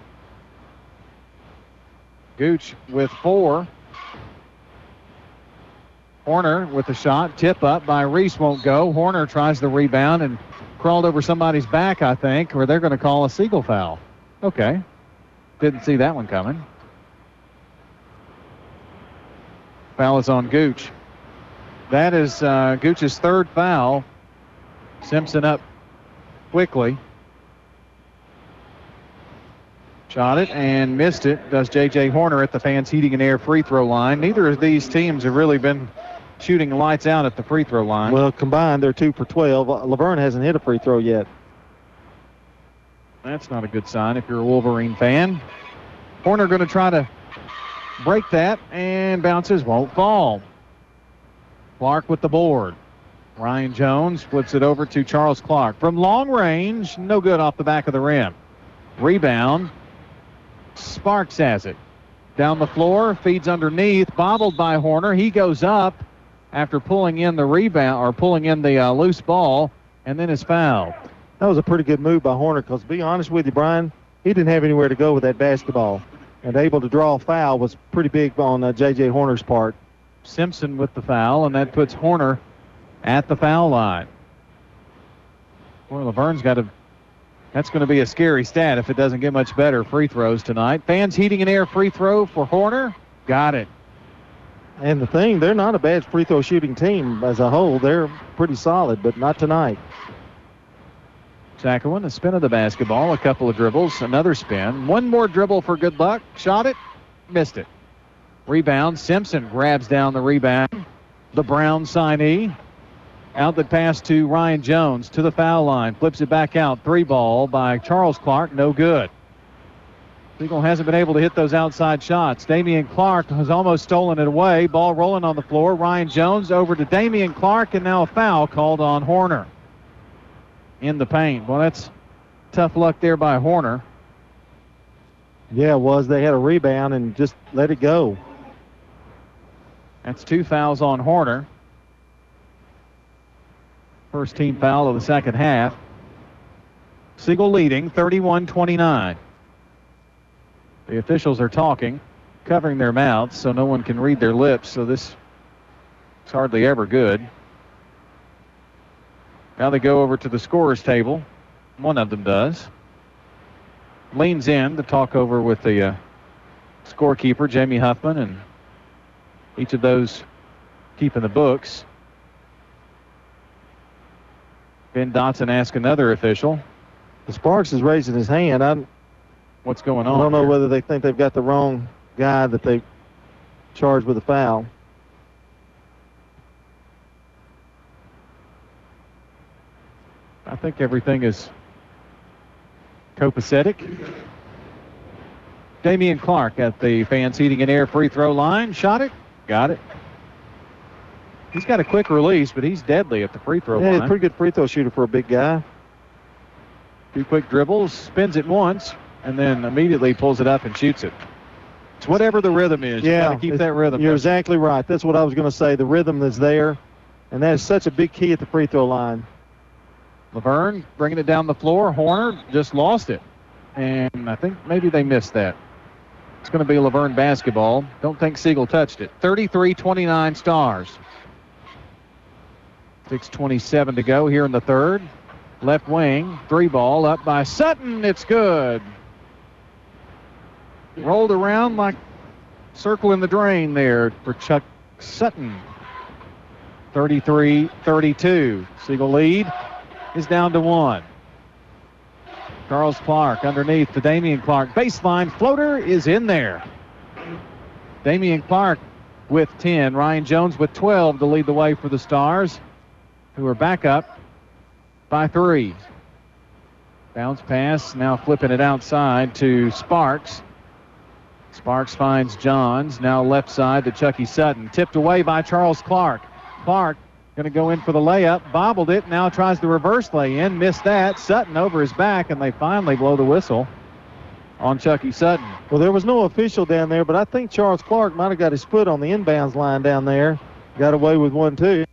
Gooch with 4. Horner with the shot. Tip up by Reese won't go. Horner tries the rebound and crawled over somebody's back, I think, or they're going to call a Siegel foul. Okay. Didn't see that one coming. Foul is on Gooch. That is Gooch's third foul. Simpson up quickly. Shot it and missed it. Does J.J. Horner at the Fans Heating and Air free throw line. Neither of these teams have really been shooting lights out at the free throw line. Well, combined, they're 2 for 12. Laverne hasn't hit a free throw yet. That's not a good sign if you're a Wolverine fan. Horner going to try to break that, and bounces, won't fall. Clark with the board. Ryan Jones flips it over to Charles Clark. From long range, no good off the back of the rim. Rebound. Sparks has it. Down the floor, feeds underneath, bobbled by Horner. He goes up after pulling in the rebound, or pulling in the loose ball, and then is fouled. That was a pretty good move by Horner, because to be honest with you, Brian, he didn't have anywhere to go with that basketball. And able to draw a foul was pretty big on J.J. Horner's part. Simpson with the foul, and that puts Horner at the foul line. Well, Laverne's got to That's going to be a scary stat if it doesn't get much better. Free throws tonight. Fans Heating and Air free throw for Horner. Got it. And the thing, they're not a bad free throw shooting team as a whole. They're pretty solid, but not tonight. Sackerman, a spin of the basketball, a couple of dribbles, another spin. One more dribble for good luck. Shot it, missed it. Rebound, Simpson grabs down the rebound. The Brown signee. Outlet pass to Ryan Jones to the foul line. Flips it back out. 3-ball by Charles Clark. No good. Siegel hasn't been able to hit those outside shots. Damian Clark has almost stolen it away. Ball rolling on the floor. Ryan Jones over to Damian Clark, and now a foul called on Horner in the paint. Well, that's tough luck there by Horner. Yeah, it was. They had a rebound and just let it go. That's 2 fouls on Horner. First team foul of the second half. Siegel leading 31-29. The officials are talking, covering their mouths so no one can read their lips, so this is hardly ever good. Now they go over to the scorer's table. One of them does. Leans in to talk over with the scorekeeper, Jamie Huffman, and each of those keeping the books. Ben Dotson asks another official. The Sparks is raising his hand. What's going on? I don't know here? whether they think they've got the wrong guy that they charged with a foul. I think everything is copacetic. Damian Clark at the Fans Heating and Air free throw line. Shot it. Got it. He's got a quick release, but he's deadly at the free throw line. Yeah, he's a pretty good free throw shooter for a big guy. 2 quick dribbles, spins it once, and then immediately pulls it up and shoots it. It's whatever the rhythm is. You got to keep that rhythm. You're exactly right. That's what I was going to say. The rhythm is there, and that is such a big key at the free throw line. Laverne bringing it down the floor. Horner just lost it, and I think maybe they missed that. It's going to be Laverne basketball. Don't think Siegel touched it. 33-29 Stars. 6:27 to go here in the third. Left wing, 3-ball up by Sutton. It's good. Rolled around like circle in the drain there for Chuck Sutton. 33-32. Siegel lead is down to 1. Charles Clark underneath to Damian Clark. Baseline floater is in there. Damian Clark with 10. Ryan Jones with 12 to lead the way for the Stars, who are back up by 3. Bounce pass, now flipping it outside to Sparks. Sparks finds Johns, now left side to Chucky Sutton. Tipped away by Charles Clark. Clark going to go in for the layup, bobbled it, now tries the reverse lay-in, missed that. Sutton over his back, and they finally blow the whistle on Chucky Sutton. Well, there was no official down there, but I think Charles Clark might have got his foot on the inbounds line down there. Got away with one, too.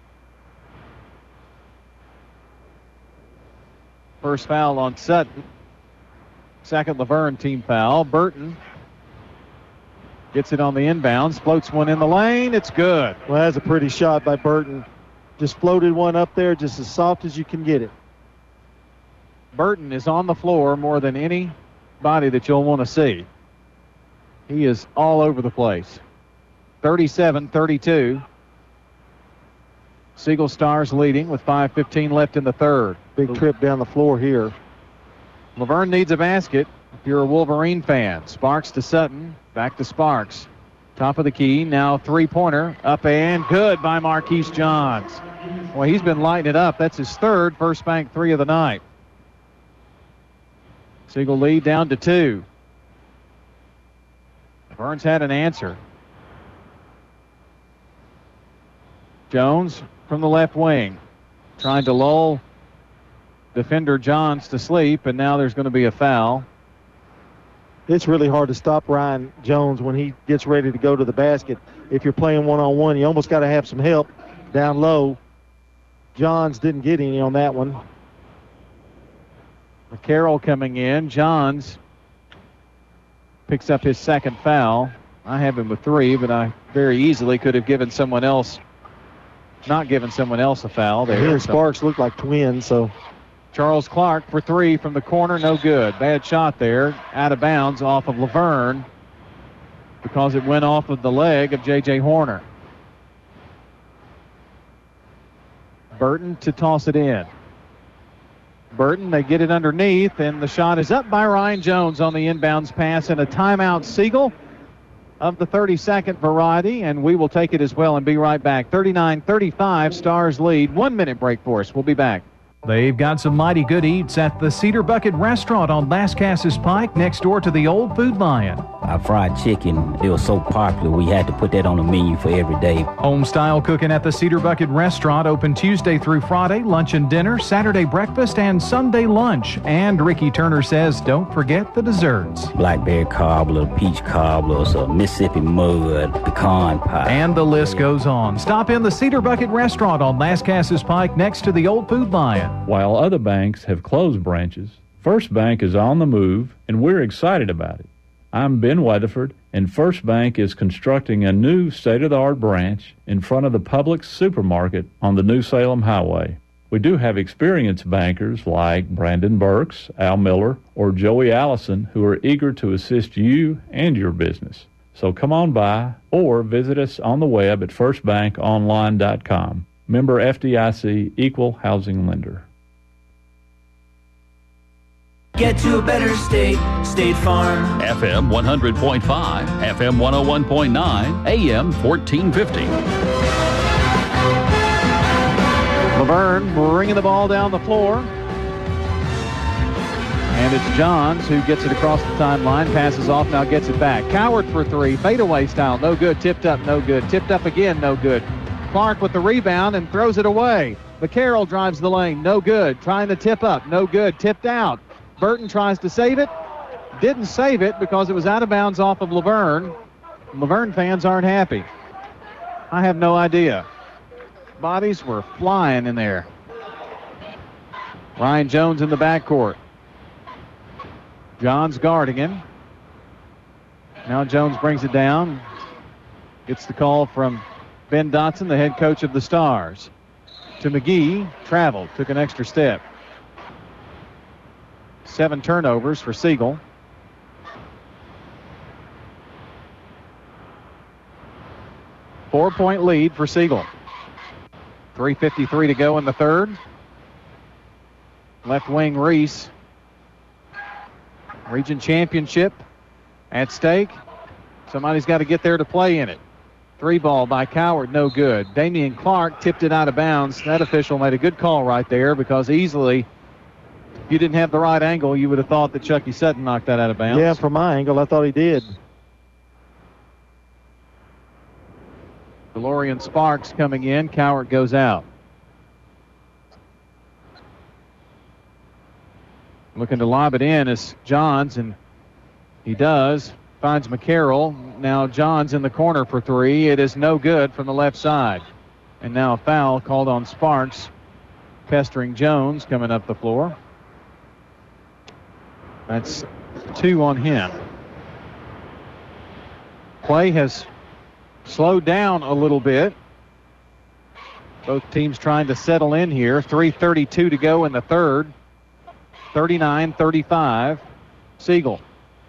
First foul on Sutton. Second Laverne team foul. Burton gets it on the inbounds, floats one in the lane. It's good. Well, that's a pretty shot by Burton. Just floated one up there just as soft as you can get it. Burton is on the floor more than anybody that you'll want to see. He is all over the place. 37-32. Siegel Stars leading with 5:15 left in the third. Big trip down the floor here. Laverne needs a basket if you're a Wolverine fan. Sparks to Sutton. Back to Sparks. Top of the key. Now 3-pointer. Up and good by Marquise Johns. Well, he's been lighting it up. That's his third First Bank 3 of the night. Siegel lead down to 2. Laverne's had an answer. Jones from the left wing, trying to lull defender Johns to sleep, and now there's going to be a foul. It's really hard to stop Ryan Jones when he gets ready to go to the basket. If you're playing one-on-one, you almost got to have some help down low. Johns didn't get any on that one. Carroll coming in. Johns picks up his second foul. I have him with 3, but I very easily could have given someone else, not given someone else a foul. Here Sparks look like twins, so Charles Clark for three from the corner, no good. Bad shot there, out of bounds off of Laverne because it went off of the leg of J.J. Horner. Burton to toss it in. Burton, they get it underneath, and the shot is up by Ryan Jones on the inbounds pass, and a timeout, Siegel, of the 30-second variety, and we will take it as well and be right back. 39-35, Stars lead. 1 minute break for us. We'll be back. They've got some mighty good eats at the Cedar Bucket Restaurant on Lascassas Pike next door to the Old Food Lion. Our fried chicken, it was so popular, we had to put that on the menu for every day. Home-style cooking at the Cedar Bucket Restaurant, open Tuesday through Friday, lunch and dinner, Saturday breakfast, and Sunday lunch. And Ricky Turner says, don't forget the desserts. Blackberry cobbler, peach cobbler, some Mississippi mud, pecan pie. And the list goes on. Stop in the Cedar Bucket Restaurant on Lascassas Pike next to the Old Food Lion. While other banks have closed branches, First Bank is on the move, and we're excited about it. I'm Ben Weatherford, and First Bank is constructing a new state-of-the-art branch in front of the Publix supermarket on the New Salem Highway. We do have experienced bankers like Brandon Burks, Al Miller, or Joey Allison who are eager to assist you and your business. So come on by or visit us on the web at firstbankonline.com. Member FDIC, Equal Housing Lender. Get to a better state, State Farm. FM 100.5, FM 101.9, AM 1450. Laverne bringing the ball down the floor. And it's Johns who gets it across the timeline, passes off, now gets it back. Coward for three, fadeaway style, no good. Tipped up, no good. Tipped up again, no good. Clark with the rebound and throws it away. McCarroll drives the lane, no good. Trying to tip up, no good. Tipped out. Burton tries to save it. Didn't save it because it was out of bounds off of Laverne. Laverne fans aren't happy. I have no idea. Bodies were flying in there. Ryan Jones in the backcourt. Johns guarding him. Now Jones brings it down. Gets the call from Ben Dotson, the head coach of the Stars. To McGee, traveled, took an extra step. 7 turnovers for Siegel. Four-point lead for Siegel. 3:53 to go in the third. Left wing Reese. Region championship at stake. Somebody's got to get there to play in it. 3 ball by Coward, no good. Damian Clark tipped it out of bounds. That official made a good call right there because easily, if you didn't have the right angle, you would have thought that Chucky Sutton knocked that out of bounds. Yeah, from my angle, I thought he did. DeLorean Sparks coming in. Coward goes out. Looking to lob it in is Johns, and he does. Finds McCarroll. Now Johns in the corner for 3. It is no good from the left side. And now a foul called on Sparks, pestering Jones coming up the floor. That's 2 on him. Play has slowed down a little bit. Both teams trying to settle in here. 3:32 to go in the third. 39-35. Siegel.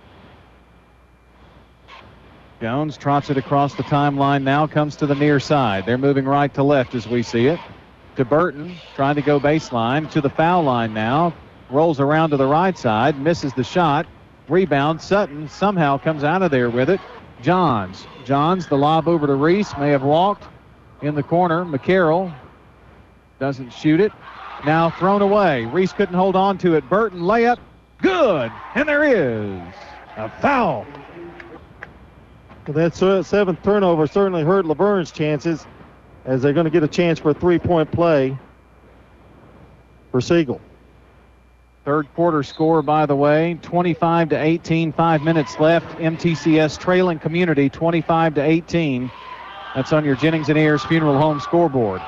Jones trots it across the timeline now, comes to the near side. They're moving right to left as we see it. To Burton, trying to go baseline, to the foul line now. Rolls around to the right side, misses the shot. Rebound, Sutton somehow comes out of there with it. Johns, the lob over to Reese, may have walked in the corner. McCarroll doesn't shoot it. Now thrown away. Reese couldn't hold on to it. Burton layup, good, and there is a foul. Well, that 7th turnover certainly hurt Laverne's chances as they're going to get a chance for a 3-point play for Siegel. Third quarter score, by the way, 25-18, 5 minutes left. MTCS trailing Community 25-18. That's on your Jennings and Ayers Funeral Home scoreboard.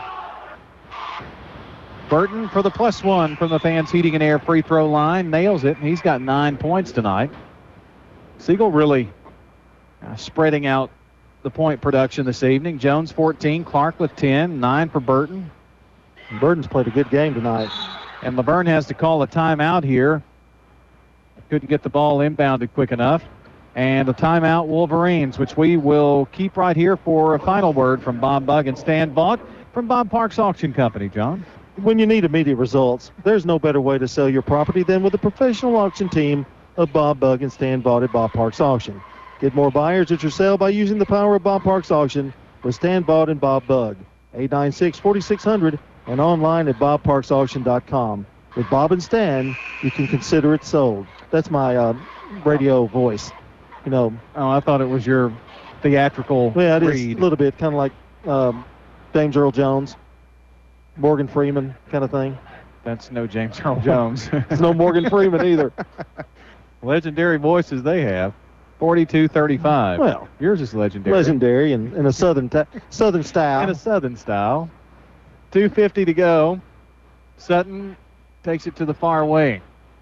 Burton for the +1 from the Fans Heating and Air free throw line. Nails it, and he's got 9 points tonight. Siegel really spreading out the point production this evening. Jones 14, Clark with 10, 9 for Burton. And Burton's played a good game tonight. And Laverne has to call a timeout here. Couldn't get the ball inbounded quick enough. And a timeout, Wolverines, which we will keep right here for a final word from Bob Bugg and Stan Vaught from Bob Parks Auction Company. John? When you need immediate results, there's no better way to sell your property than with a professional auction team of Bob Bugg and Stan Vaught at Bob Parks Auction. Get more buyers at your sale by using the power of Bob Parks Auction with Stan Vaught and Bob Bugg. 896-4600 and online at bobparksauction.com. With Bob and Stan, you can consider it sold. That's my radio voice. You know. Oh, I thought it was your theatrical read. It is a little bit, kind of like James Earl Jones, Morgan Freeman kind of thing. That's no James Earl Jones. It's no Morgan Freeman either. Legendary voices they have. 42-35. Well, yours is legendary. Legendary in a southern style. In a southern style. 2:50 to go. Sutton takes it to the far wing.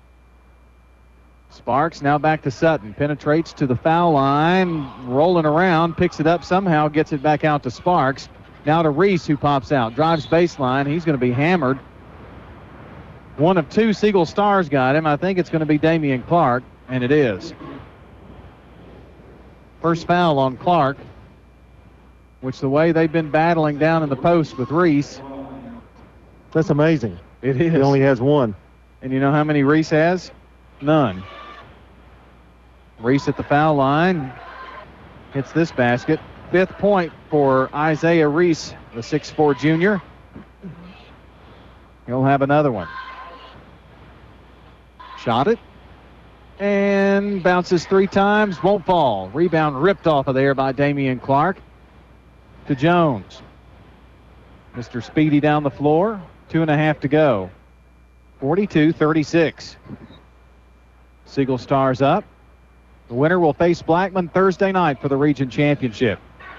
Sparks now back to Sutton. Penetrates to the foul line. Rolling around. Picks it up somehow. Gets it back out to Sparks. Now to Reese, who pops out. Drives baseline. He's going to be hammered. One of two Siegel Stars got him. I think it's going to be Damian Clark, and it is. First foul on Clark, which the way they've been battling down in the post with Reese. That's amazing. It is. He only has one. And you know how many Reese has? None. Reese at the foul line. Hits this basket. 5th point for Isaiah Reese, the 6'4 junior. He'll have another one. Shot it. And bounces 3 times. Won't fall. Rebound ripped off of there by Damian Clark. To Jones. Mr. Speedy down the floor. 2.5 to go. 42-36. Siegel Stars up. The winner will face Blackman Thursday night for the region championship.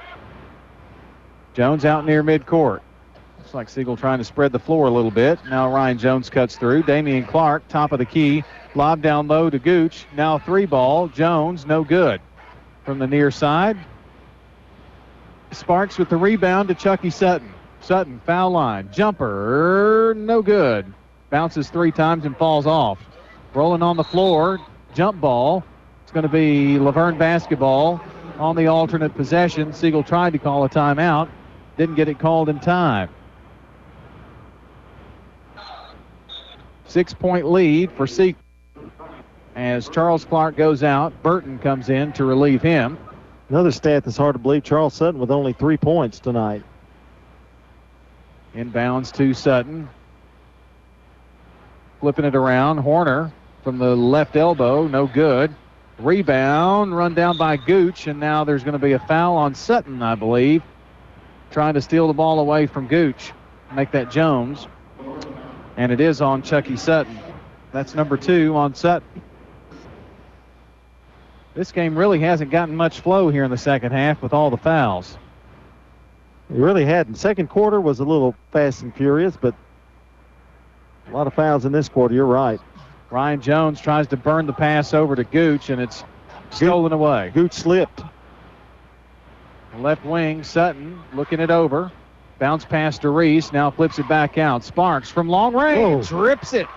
Jones out near midcourt. Looks like Siegel trying to spread the floor a little bit. Now Ryan Jones cuts through. Damian Clark, top of the key. Lob down low to Gooch. Now 3-ball. Jones, no good. From the near side. Sparks with the rebound to Chucky Sutton. Sutton, foul line. Jumper, no good. Bounces 3 times and falls off. Rolling on the floor. Jump ball. It's going to be Laverne basketball on the alternate possession. Siegel tried to call a timeout. Didn't get it called in time. 6-point lead for Siegel. As Charles Clark goes out, Burton comes in to relieve him. Another stat that's hard to believe, Charles Sutton with only 3 points tonight. Inbounds to Sutton. Flipping it around. Horner from the left elbow, no good. Rebound, run down by Gooch, and now there's going to be a foul on Sutton, I believe. Trying to steal the ball away from Gooch. Make that Jones. And it is on Chucky Sutton. That's number 2 on Sutton. This game really hasn't gotten much flow here in the second half with all the fouls. It really hadn't. Second quarter was a little fast and furious, but a lot of fouls in this quarter. You're right. Ryan Jones tries to burn the pass over to Gooch, and it's stolen away. Gooch slipped. Left wing, Sutton looking it over. Bounce pass to Reese, now flips it back out. Sparks from long range, rips it.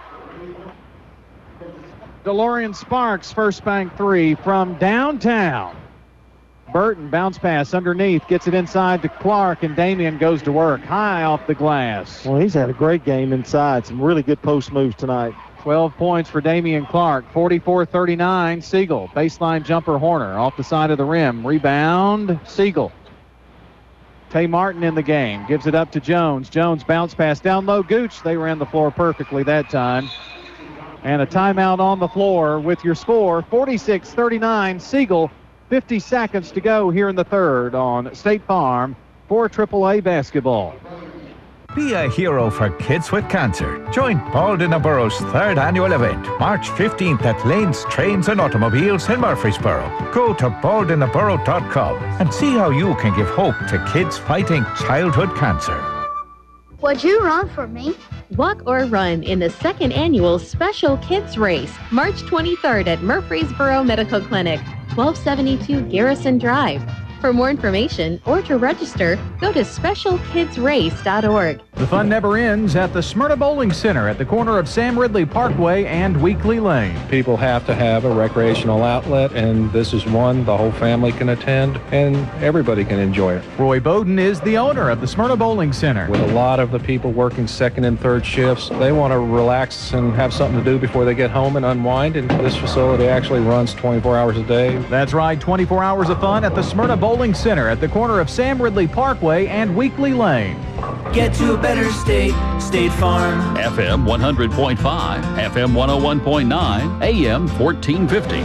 DeLorean Sparks, first bank 3 from downtown. Burton, bounce pass underneath, gets it inside to Clark, and Damian goes to work. High off the glass. Well, he's had a great game inside. Some really good post moves tonight. 12 points for Damian Clark. 44-39, Siegel. Baseline jumper, Horner. Off the side of the rim. Rebound, Siegel. Tay Martin in the game. Gives it up to Jones. Jones bounce pass down low. Gooch, they ran the floor perfectly that time. And a timeout on the floor with your score. 46-39, Siegel. 50 seconds to go here in the third on State Farm for AAA basketball. Be a hero for kids with cancer. Join Baldwin & Burroughs' 3rd annual event, March 15th at Lane's Trains and Automobiles in Murfreesboro. Go to baldwinandburrow.com and see how you can give hope to kids fighting childhood cancer. Would you run for me? Walk or run in the 2nd annual Special Kids Race, March 23rd at Murfreesboro Medical Clinic, 1272 Garrison Drive. For more information or to register, go to specialkidsrace.org. The fun never ends at the Smyrna Bowling Center at the corner of Sam Ridley Parkway and Weekly Lane. People have to have a recreational outlet, and this is one the whole family can attend, and everybody can enjoy it. Roy Bowden is the owner of the Smyrna Bowling Center. With a lot of the people working second and third shifts, they want to relax and have something to do before they get home and unwind, and this facility actually runs 24 hours a day. That's right, 24 hours of fun at the Smyrna Bowling Center at the corner of Sam Ridley Parkway and Weekly Lane. Get to a better state, State Farm. FM 100.5, FM 101.9, AM 1450.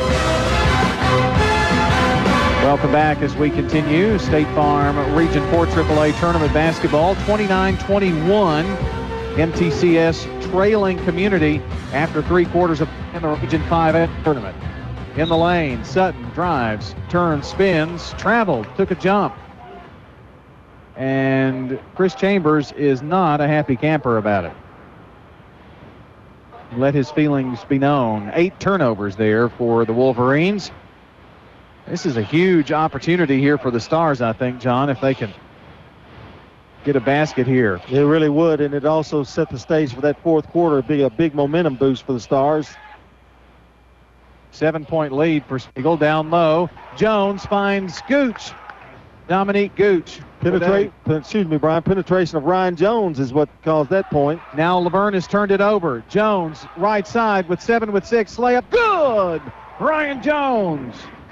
Welcome back as we continue. State Farm Region 4 AAA Tournament Basketball, 29-21. MTCS trailing Community after 3 quarters of in the Region 5 tournament. In the lane, Sutton drives, turns, spins, traveled, took a jump. And Chris Chambers is not a happy camper about it. Let his feelings be known. 8 turnovers there for the Wolverines. This is a huge opportunity here for the Stars, I think, John, if they can get a basket here. It really would, and it also set the stage for that fourth quarter, be a big momentum boost for the Stars. 7-point lead for Siegel. Down low, Jones finds Gooch. Dominique Gooch. Penetration of Ryan Jones is what caused that point. Now Laverne has turned it over. Jones, right side with 7-6. Layup, good! Ryan Jones.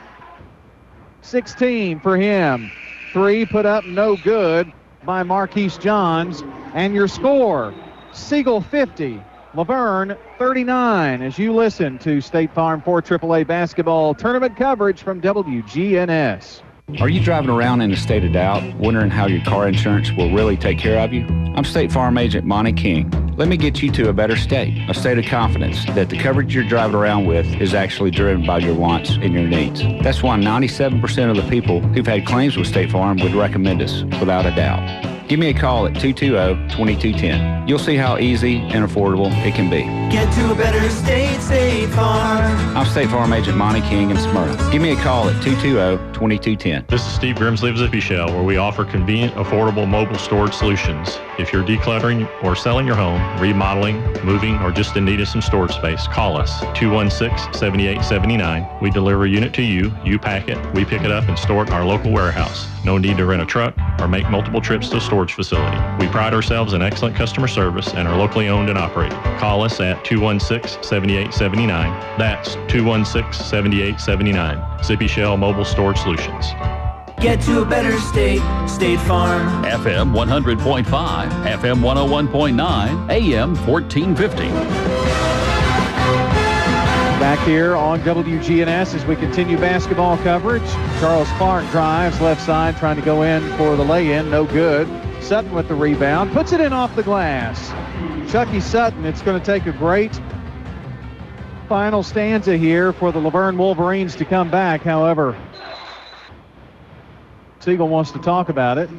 16 for him. 3 put up, no good by Marquise Johns. And your score, Siegel 50, Laverne 39, as you listen to State Farm 4 AAA basketball tournament coverage from WGNS. Are you driving around in a state of doubt, wondering how your car insurance will really take care of you? I'm State Farm Agent Monty King. Let me get you to a better state, a state of confidence that the coverage you're driving around with is actually driven by your wants and your needs. That's why 97% of the people who've had claims with State Farm would recommend us, without a doubt. Give me a call at 220-2210. You'll see how easy and affordable it can be. Get to a better state, State Farm. I'm State Farm Agent Monty King in Smyrna. Give me a call at 220-2210. This is Steve Grimsley of Zippy Shell, where we offer convenient, affordable mobile storage solutions. If you're decluttering or selling your home, remodeling, moving, or just in need of some storage space, call us, 216-7879. We deliver a unit to you, you pack it, we pick it up and store it in our local warehouse. No need to rent a truck or make multiple trips to a storage facility. We pride ourselves in excellent customer service and are locally owned and operated. Call us at 216-7879. That's 216-7879. Zippy Shell Mobile Storage Solutions. Get to a better state, State Farm. FM 100.5, FM 101.9, AM 1450. Back here on WGNS as we continue basketball coverage. Charles Clark drives left side, trying to go in for the lay-in. No good. Sutton with the rebound. Puts it in off the glass. Chucky Sutton. It's going to take a great final stanza here for the Laverne Wolverines to come back. However, Siegel wants to talk about it.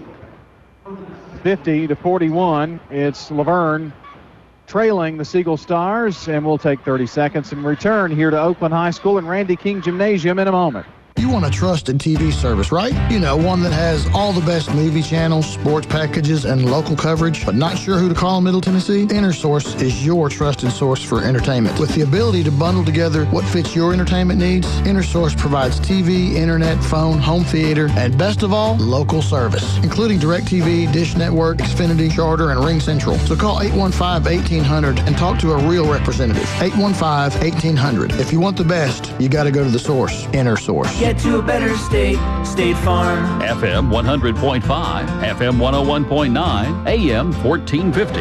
50-41. It's Laverne trailing the Siegel Stars, and we'll take 30 seconds and return here to Oakland High School and Randy King Gymnasium in a moment. You want a trusted TV service, right? You know, one that has all the best movie channels, sports packages, and local coverage, but not sure who to call in Middle Tennessee? InnerSource is your trusted source for entertainment. With the ability to bundle together what fits your entertainment needs, InnerSource provides TV, internet, phone, home theater, and best of all, local service, including DirecTV, Dish Network, Xfinity, Charter, and Ring Central. So call 815-1800 and talk to a real representative. 815-1800. If you want the best, you got to go to the source, InnerSource. Get to a better state, State Farm. FM 100.5, FM 101.9, AM 1450.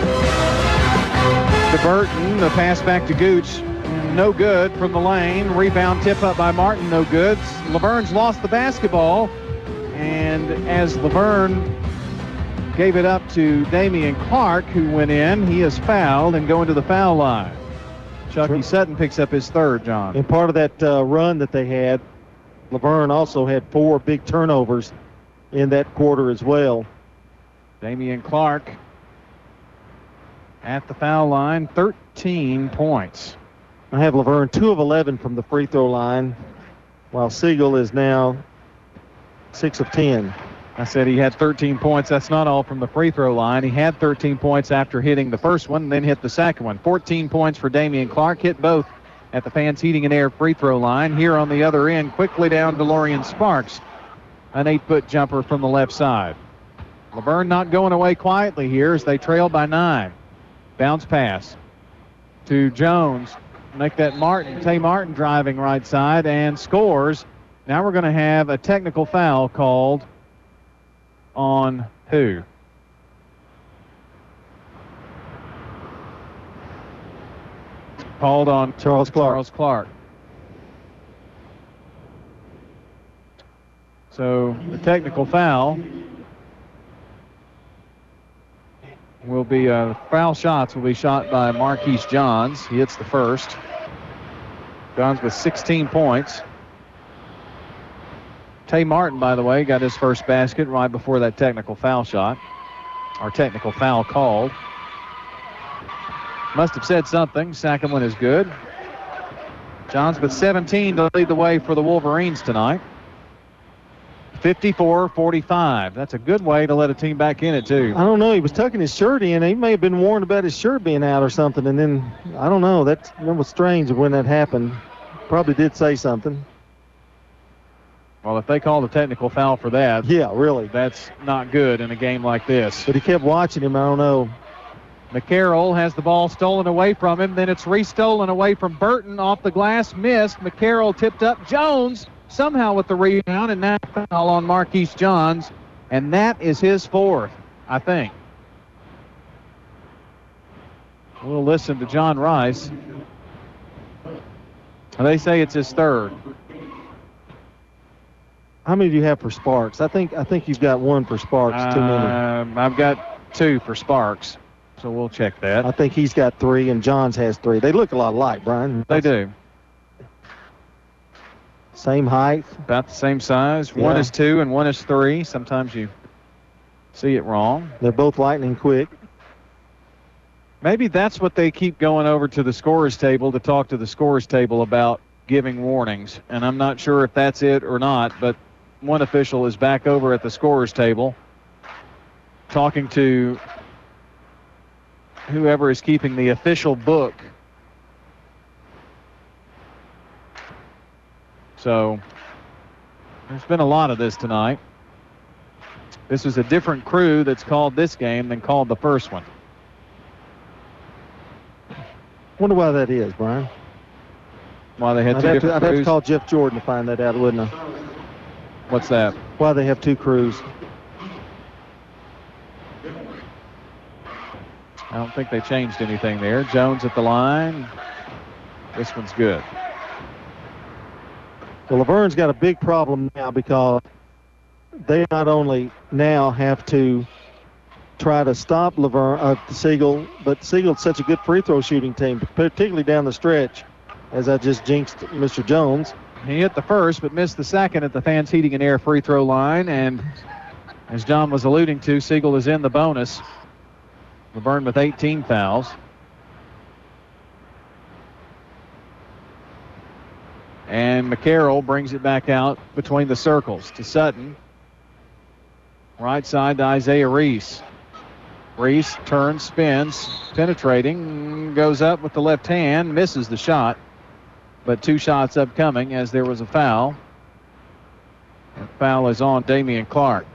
To Burton, the pass back to Gooch. No good from the lane. Rebound tip up by Martin, no good. Laverne's lost the basketball. And as Laverne gave it up to Damian Clark, who went in, he is fouled and going to the foul line. Chucky Sutton picks up his third, John. And part of that run that they had, Laverne also had 4 big turnovers in that quarter as well. Damian Clark at the foul line, 13 points. I have Laverne 2 of 11 from the free throw line, while Siegel is now 6 of 10. I said he had 13 points. That's not all from the free throw line. He had 13 points after hitting the first one and then hit the second one. 14 points for Damian Clark. Hit both at the Fans Heating and Air free throw line. Here on the other end, quickly down DeLorean Sparks. An 8-foot jumper from the left side. Laverne not going away quietly here as they trail by 9. Bounce pass to Jones. Make that Tay Martin driving right side and scores. Now we're going to have a technical foul called on who? Called on Charles Clark. So the technical foul will be foul shots will be shot by Marquise Johns. He hits the first. Johns with 16 points. Tay Martin, by the way, got his first basket right before that technical foul shot, or technical foul called. Must have said something. Second one is good. Johns with 17 to lead the way for the Wolverines tonight. 54-45. That's a good way to let a team back in it, too. I don't know. He was tucking his shirt in. He may have been warned about his shirt being out or something, and then, I don't know. That was strange when that happened. Probably did say something. Well, if they called a technical foul for that, yeah, really, that's not good in a game like this. But he kept watching him. I don't know. McCarroll has the ball stolen away from him. Then it's re-stolen away from Burton off the glass, missed. McCarroll tipped up. Jones somehow with the rebound, and now foul on Marquise Johns, and that is his fourth, I think. We'll listen to John Rice. They say it's his third. How many do you have for Sparks? I think you've got one for Sparks. Too many. I've got 2 for Sparks, so we'll check that. I think he's got 3 and Johns has 3. They look a lot alike, Brian. They do. Same height. About the same size. Yeah. One is 2 and one is 3. Sometimes you see it wrong. They're both lightning quick. Maybe that's what they keep going over to the scorer's table to talk to the scorer's table about giving warnings. And I'm not sure if that's it or not, but one official is back over at the scorer's table talking to whoever is keeping the official book. So there's been a lot of this tonight. This is a different crew that's called this game than called the first one. Wonder why that is, Brian. Why they had two different crews? I'd have to call Jeff Jordan to find that out, wouldn't I? What's that? Why they have 2 crews. I don't think they changed anything there. Jones at the line. This one's good. Well, Laverne's got a big problem now because they not only now have to try to stop Siegel, but Siegel's such a good free throw shooting team, particularly down the stretch, as I just jinxed Mr. Jones. He hit the first, but missed the second at the Fans Heating and Air free throw line. And as John was alluding to, Siegel is in the bonus. Laverne with 18 fouls. And McCarroll brings it back out between the circles to Sutton. Right side to Isaiah Reese. Reese turns, spins, penetrating, goes up with the left hand, misses the shot. But 2 shots upcoming as there was a foul. And foul is on Damian Clark.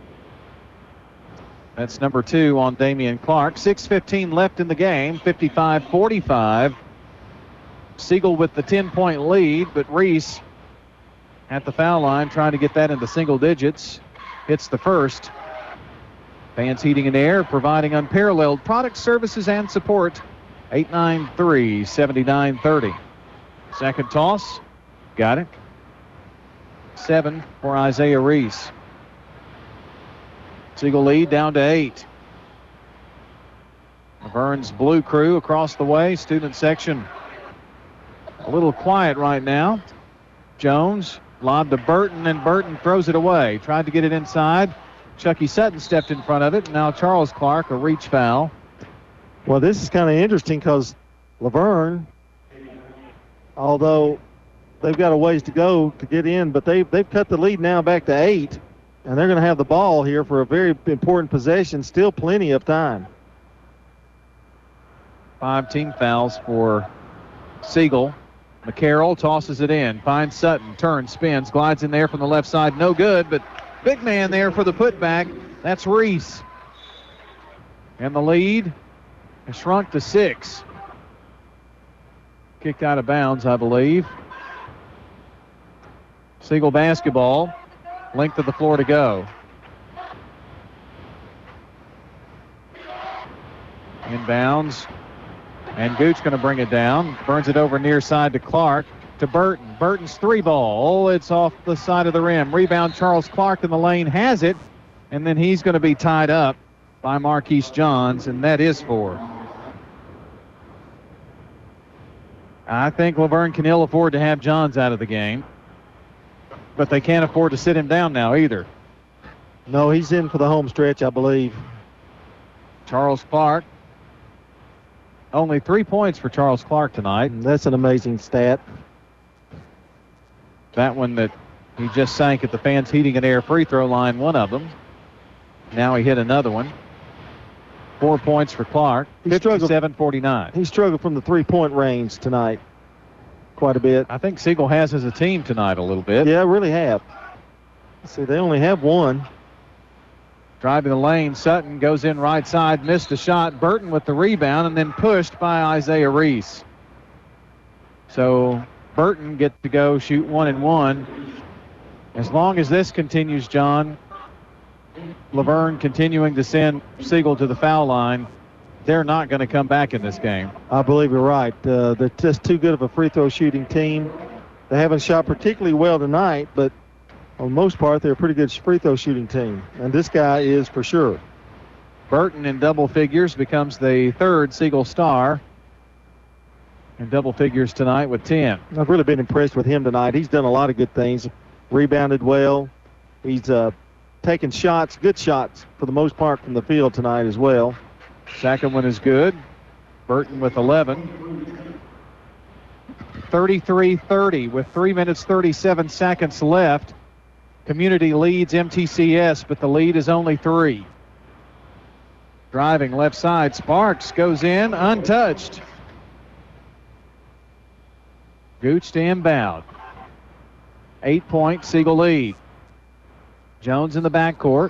That's number 2 on Damian Clark. 6:15 left in the game, 55-45. Siegel with the 10-point lead, but Reese at the foul line trying to get that into single digits. Hits the first. Fans Heating and Air providing unparalleled product, services, and support. 893-7930. Second toss. Got it. 7 for Isaiah Reese. Siegel lead down to 8. Laverne's blue crew across the way. Student section a little quiet right now. Jones lobbed to Burton, and Burton throws it away. Tried to get it inside. Chucky Sutton stepped in front of it. Now Charles Clark, a reach foul. Well, this is kind of interesting because Laverne, although they've got a ways to go to get in, but they've cut the lead now back to 8. And they're going to have the ball here for a very important possession. Still plenty of time. 5 team fouls for Siegel. McCarroll tosses it in, finds Sutton, turns, spins, glides in there from the left side. No good, but big man there for the putback. That's Reese. And the lead has shrunk to 6. Kicked out of bounds, I believe. Siegel basketball. Length of the floor to go. Inbounds. And Gooch going to bring it down. Burns it over near side to Clark. To Burton. Burton's 3-ball. It's off the side of the rim. Rebound, Charles Clark in the lane has it. And then he's going to be tied up by Marquise Johns, and that is 4. I think Laverne can ill afford to have Johns out of the game. But they can't afford to sit him down now either. No, he's in for the home stretch, I believe. Charles Clark. Only 3 points for Charles Clark tonight. That's an amazing stat. That one that he just sank at the Fans Heating and Air free throw line, one of them. Now he hit another one. 4 points for Clark. 57-49. He struggled from the three-point range tonight quite a bit. I think Siegel has as a team tonight a little bit. Yeah, really have. Let's see, they only have one. Driving the lane, Sutton goes in right side, missed the shot. Burton with the rebound and then pushed by Isaiah Reese. So Burton gets to go shoot 1 and 1. As long as this continues, John, Laverne continuing to send Siegel to the foul line, they're not going to come back in this game. I believe you're right. They're just too good of a free throw shooting team. They haven't shot particularly well tonight, but for the most part, they're a pretty good free throw shooting team. And this guy is for sure. Burton in double figures becomes the 3rd Siegel star. In double figures tonight with 10. I've really been impressed with him tonight. He's done a lot of good things. Rebounded well. He's taken shots, good shots for the most part from the field tonight as well. Second one is good. Burton with 11. 33-30 with 3 minutes 37 seconds left. Community leads MTCS, but the lead is only 3. Driving left side, Sparks goes in untouched. Gooch to inbound. 8-point Siegel lead. Jones in the backcourt.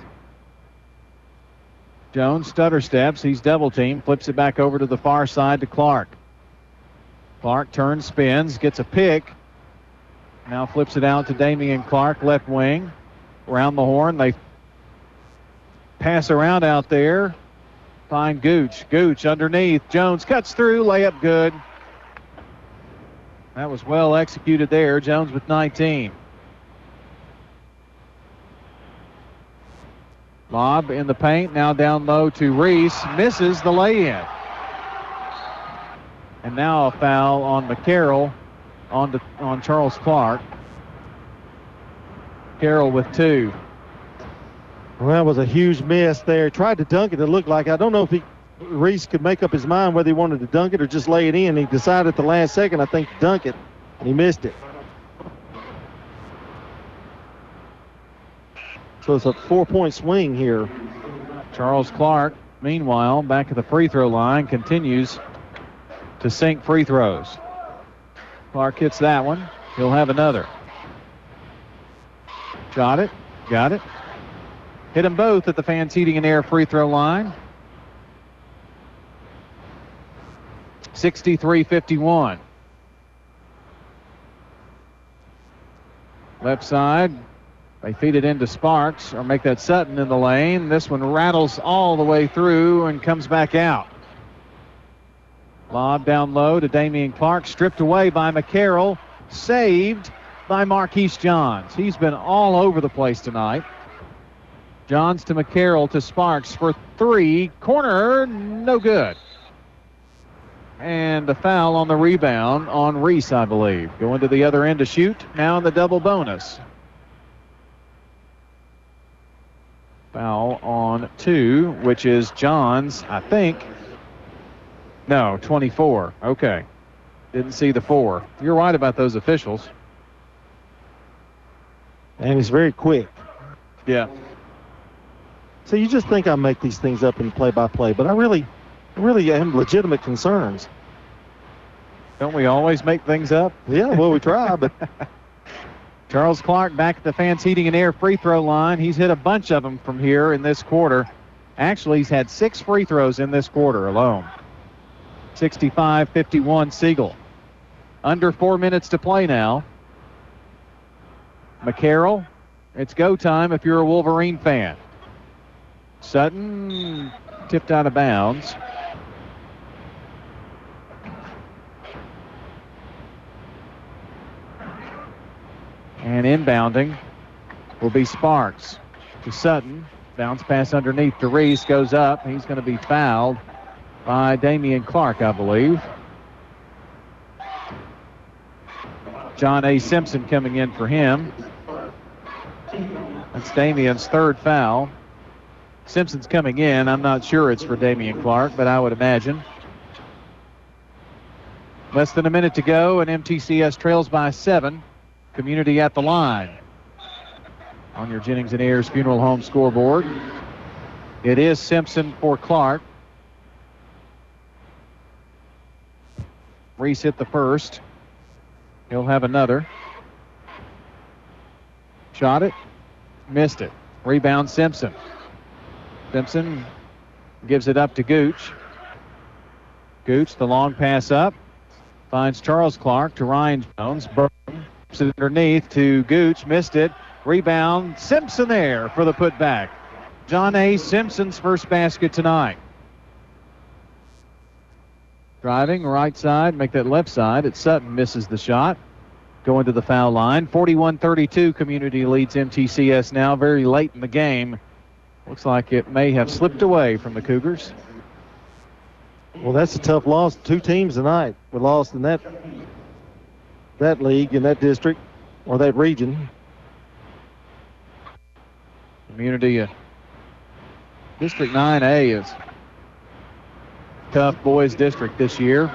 Jones stutter steps. He's double teamed. Flips it back over to the far side to Clark. Clark turns, spins, gets a pick. Now flips it out to Damian Clark, left wing. Around the horn. They pass around out there. Find Gooch. Gooch underneath. Jones cuts through. Layup good. That was well executed there. Jones with 19. Lob in the paint, now down low to Reese, misses the lay-in. And now a foul on McCarroll on Charles Clark. Carroll with 2. Well, that was a huge miss there. Tried to dunk it, it looked like. I don't know if Reese could make up his mind whether he wanted to dunk it or just lay it in. He decided at the last second, I think, to dunk it, and he missed it. So it's a 4-point swing here. Charles Clark, meanwhile, back at the free throw line, continues to sink free throws. Clark hits that one. He'll have another. Shot it. Got it. Hit them both at the Fans Heating and Air free throw line. 63-51. Left side. They feed it into Sparks, or make that Sutton in the lane. This one rattles all the way through and comes back out. Lob down low to Damian Clark, stripped away by McCarroll, saved by Marquise Johns. He's been all over the place tonight. Johns to McCarroll to Sparks for 3. Corner, no good. And a foul on the rebound on Reese, I believe. Going to the other end to shoot, now in the double bonus. Foul on 2, which is Johns, I think. No, 24. Okay. Didn't see the 4. You're right about those officials. And he's very quick. Yeah. So you just think I make these things up in play-by-play, but I really have legitimate concerns. Don't we always make things up? Yeah, well, we try, but... Charles Clark back at the Fans Heating and Air free throw line. He's hit a bunch of them from here in this quarter. Actually, he's had 6 free throws in this quarter alone. 65-51 Siegel. Under 4 minutes to play now. McCarroll, it's go time if you're a Wolverine fan. Sutton tipped out of bounds. And inbounding will be Sparks to Sutton. Bounce pass underneath to Reese, goes up. He's going to be fouled by Damian Clark, I believe. John A. Simpson coming in for him. That's Damian's 3rd foul. Simpson's coming in. I'm not sure it's for Damian Clark, but I would imagine. Less than a minute to go, and MTCS trails by 7. Community at the line. On your Jennings and Ayers Funeral Home scoreboard, it is Simpson for Clark. Reese hit the first. He'll have another. Shot it. Missed it. Rebound Simpson. Simpson gives it up to Gooch. Gooch, the long pass up. Finds Charles Clark to Ryan Jones. Underneath to Gooch, missed it. Rebound, Simpson there for the putback. John A. Simpson's first basket tonight. Driving right side, make that left side. It's Sutton, misses the shot. Going to the foul line. 41-32, Community leads MTCS now very late in the game. Looks like it may have slipped away from the Cougars. Well, that's a tough loss. 2 teams tonight were lost in that league, in that district, or that region. Community District 9A is tough boys district this year.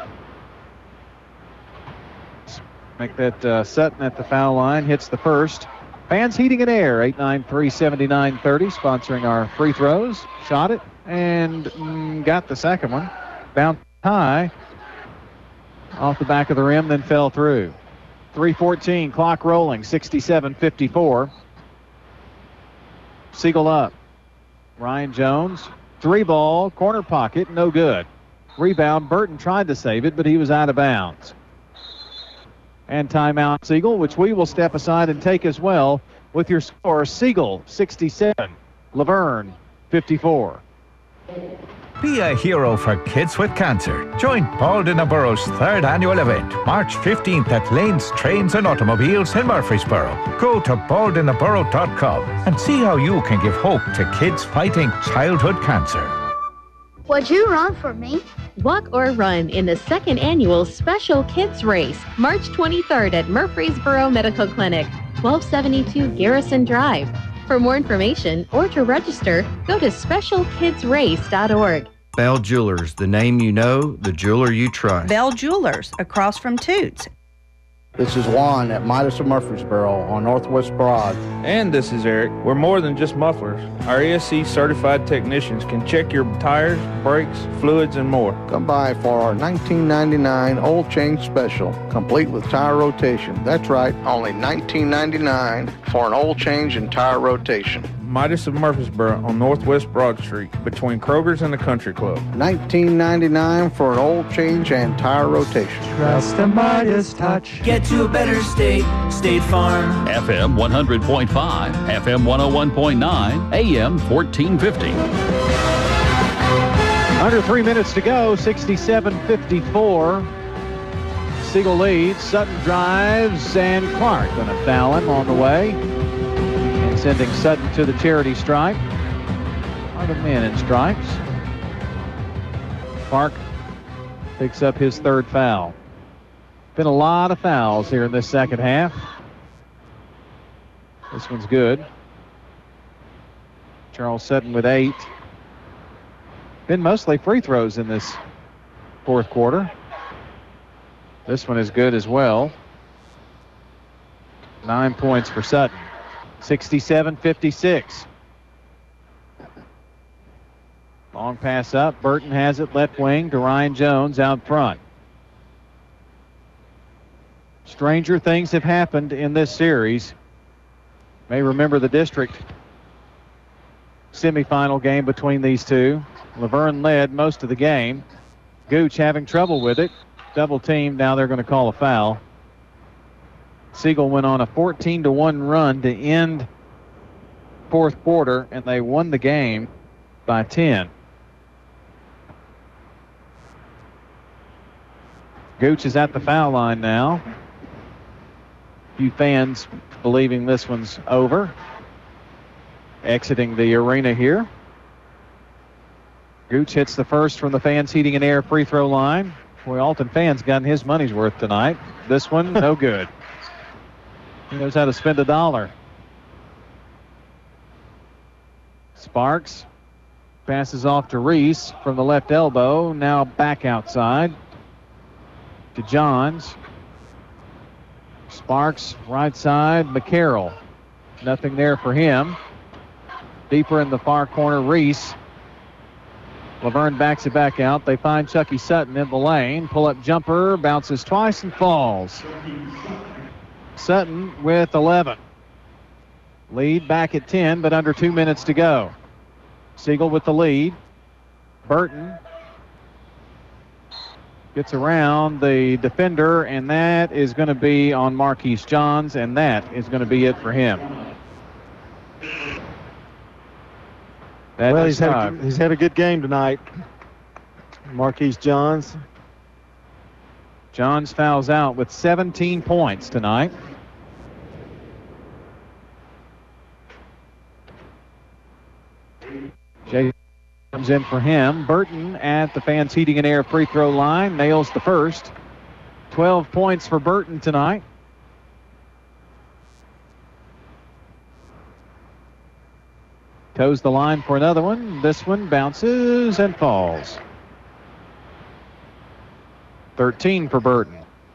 Make that Sutton at the foul line, hits the first. Fans Heating and Air, 893-7930, sponsoring our free throws. Shot it and got the second one. Bounced high off the back of the rim, then fell through. 3:14, clock rolling, 67-54. Siegel up. Ryan Jones, 3-ball, corner pocket, no good. Rebound, Burton tried to save it, but he was out of bounds. And timeout, Siegel, which we will step aside and take as well with your score. Siegel, 67, Laverne, 54. Be a hero for kids with cancer. Join Paul DeNaburro's 3rd annual event, March 15th at Lanes Trains and Automobiles in Murfreesboro. Go to pauldenaburro.com and see how you can give hope to kids fighting childhood cancer. Would you run for me? Walk or run in the 2nd annual Special Kids Race, March 23rd at Murfreesboro Medical Clinic, 1272 Garrison Drive. For more information or to register, go to specialkidsrace.org. Bell Jewelers, the name you know, the jeweler you trust. Bell Jewelers, across from Toots. This is Juan at Midas of Murfreesboro on Northwest Broad. And this is Eric. We're more than just mufflers. Our ESC certified technicians can check your tires, brakes, fluids, and more. Come by for our $19.99 oil change special, complete with tire rotation. That's right, only $19.99 for an oil change and tire rotation. Midas of Murfreesboro on Northwest Broad Street, between Kroger's and the Country Club. $19.99 for an oil change and tire rotation. Trust the Midas touch. Get to a better state, State Farm. FM 100.5, FM 101.9, AM 1450. Under 3 minutes to go, 67-54. Siegel leads. Sutton drives, and Clark going to foul him on the way. Sending Sutton to the charity stripe. Are the men in stripes. Clark picks up his 3rd foul. Been a lot of fouls here in this second half. This one's good. Charles Sutton with 8. Been mostly free throws in this 4th quarter. This one is good as well. 9 points for Sutton. 67-56. Long pass up. Burton has it left wing to Ryan Jones out front. Stranger things have happened in this series. May remember the district semifinal game between these two. Laverne led most of the game. Gooch having trouble with it. Double team. Now they're going to call a foul. Siegel went on a 14-1 run to end fourth quarter, and they won the game by 10. Gooch is at the foul line now. Few fans believing this one's over. Exiting the arena here. Gooch hits the first from the Fans Heating and Air free throw line. Boy, Alton Fans gotten his money's worth tonight. This one, no good. He knows how to spend $1. Sparks passes off to Reese from the left elbow. Now back outside to Johns. Sparks right side, McCarroll. Nothing there for him. Deeper in the far corner, Reese. Laverne backs it back out. They find Chucky Sutton in the lane. Pull-up jumper, bounces twice and falls. Sutton with 11. Lead back at 10, but under 2 minutes to go. Siegel with the lead. Burton gets around the defender, and that is going to be on Marquise Johns, and that is going to be it for him. Well, he's had a good game tonight. Marquise Johns. Johns fouls out with 17 points tonight. Jay comes in for him. Burton at the Fans Heating and Air free throw line. Nails the first. 12 points for Burton tonight. Toes the line for another one. This one bounces and falls. 13 for Burton.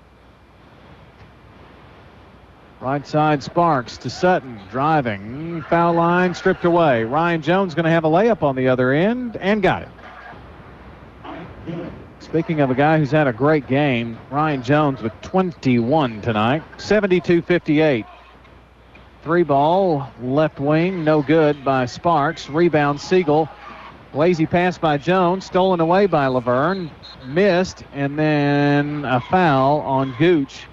Right side, Sparks to Sutton, driving. Foul line stripped away. Ryan Jones going to have a layup on the other end, and got it. Speaking of a guy who's had a great game, Ryan Jones with 21 tonight. 72-58. Three ball, left wing, no good by Sparks. Rebound, Siegel. Lazy pass by Jones, stolen away by Laverne. Missed, and then a foul on Gooch,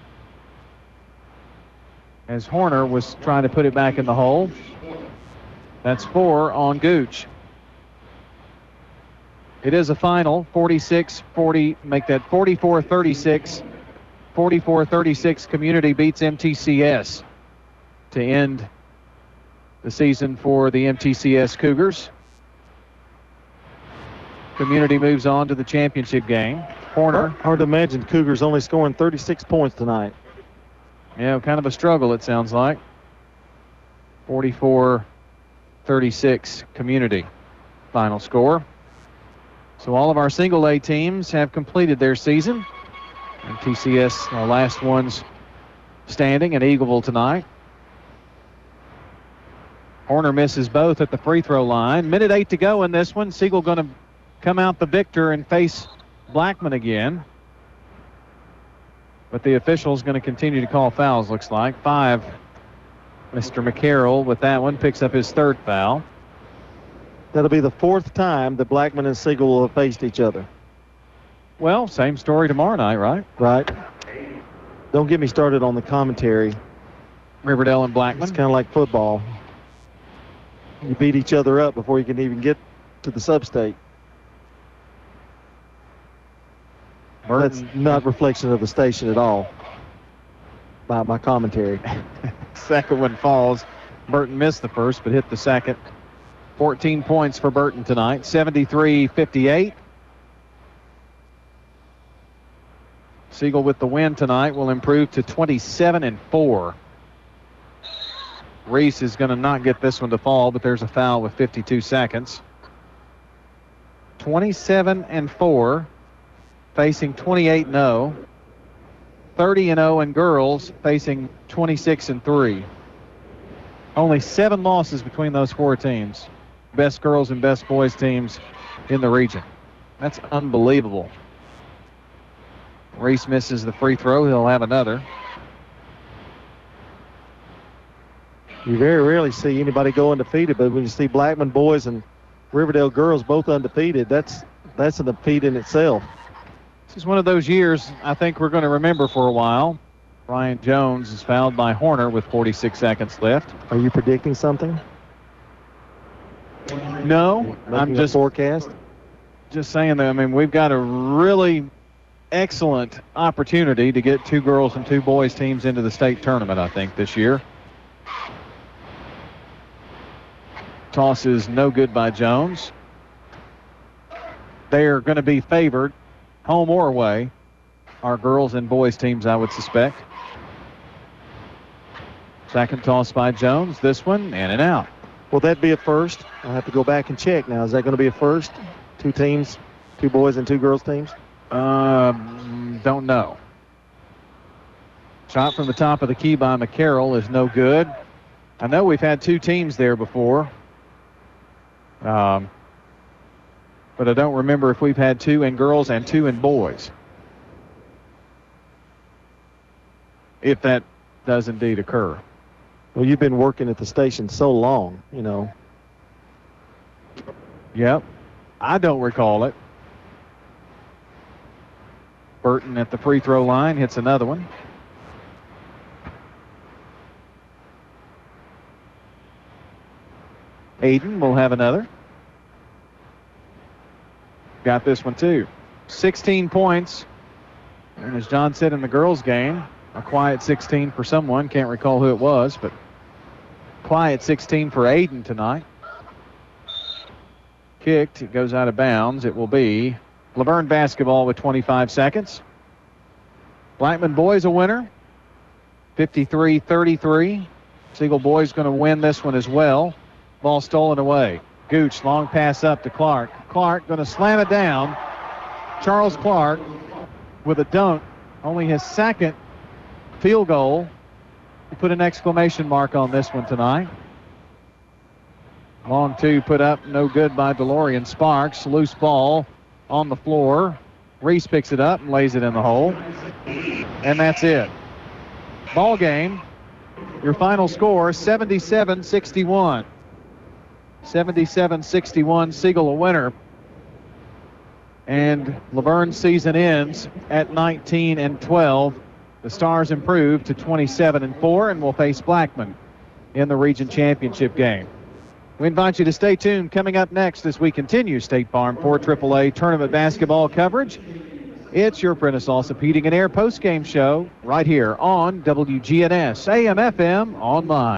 as Horner was trying to put it back in the hole. That's 4 on Gooch. It is a final, 46-40, make that 44-36. 44-36, Community beats MTCS to end the season for the MTCS Cougars. Community moves on to the championship game. Horner. Hard to imagine Cougars only scoring 36 points tonight. Yeah, kind of a struggle, it sounds like. 44-36 Community final score. So all of our single A teams have completed their season. And TCS, our last ones standing in Eagleville tonight. Horner misses both at the free throw line. Minute 8 to go in this one. Siegel going to come out the victor and face Blackman again. But the official's going to continue to call fouls, looks like. 5, Mr. McCarroll with that one, picks up his third foul. That'll be the 4th time that Blackman and Siegel will have faced each other. Well, same story tomorrow night, right? Right. Don't get me started on the commentary. Riverdale and Blackman. It's kind of like football. You beat each other up before you can even get to the sub-state. That's not reflection of the station at all by my commentary. Second one falls. Burton missed the first, but hit the second. 14 points for Burton tonight, 73-58. Siegel with the win tonight will improve to 27-4. Reese is going to not get this one to fall, but there's a foul with 52 seconds. 27-4, facing 28-0. 30-0 in girls, facing 26-3. Only 7 losses between those 4 teams. Best girls and best boys teams in the region. That's unbelievable. Reese misses the free throw. He'll have another. You very rarely see anybody go undefeated, but when you see Blackman boys and Riverdale girls both undefeated, that's a defeat in itself. This is one of those years I think we're going to remember for a while. Ryan Jones is fouled by Horner with 46 seconds left. Are you predicting something? No, I'm just forecast. Just saying that. I mean, we've got a really excellent opportunity to get 2 girls and 2 boys teams into the state tournament, I think, this year. Toss is no good by Jones. They're going to be favored, home or away, our girls and boys teams, I would suspect. Second toss by Jones. This one, in and out. Will that be a first? I'll have to go back and check now. Is that going to be a first? 2 teams, 2 boys and 2 girls teams? Don't know. Shot from the top of the key by McCarroll is no good. I know we've had 2 teams there before. But I don't remember if we've had 2 in girls and 2 in boys. If that does indeed occur. Well, you've been working at the station so long, you know. Yep. I don't recall it. Burton at the free throw line hits another one. Aiden will have another. Got this one too. 16 points. And as John said in the girls' game, a quiet 16 for someone. Can't recall who it was, but quiet 16 for Aiden tonight. Kicked. It goes out of bounds. It will be Laverne basketball with 25 seconds. Blackman boys a winner. 53-33. Siegel boys going to win this one as well. Ball stolen away. Gooch, long pass up to Clark. Clark going to slam it down. Charles Clark with a dunk. Only his second field goal. He put an exclamation mark on this one tonight. Long 2 put up, no good by DeLorean Sparks. Loose ball on the floor. Reese picks it up and lays it in the hole. And that's it. Ball game. Your final score, 77-61. 77-61, Siegel a winner. And Laverne's season ends at 19-12. The Stars improve to 27-4 and will face Blackman in the region championship game. We invite you to stay tuned. Coming up next as we continue State Farm 4 AAA tournament basketball coverage. It's your Prentice Allsup Heating and Air postgame show right here on WGNS AM/FM online.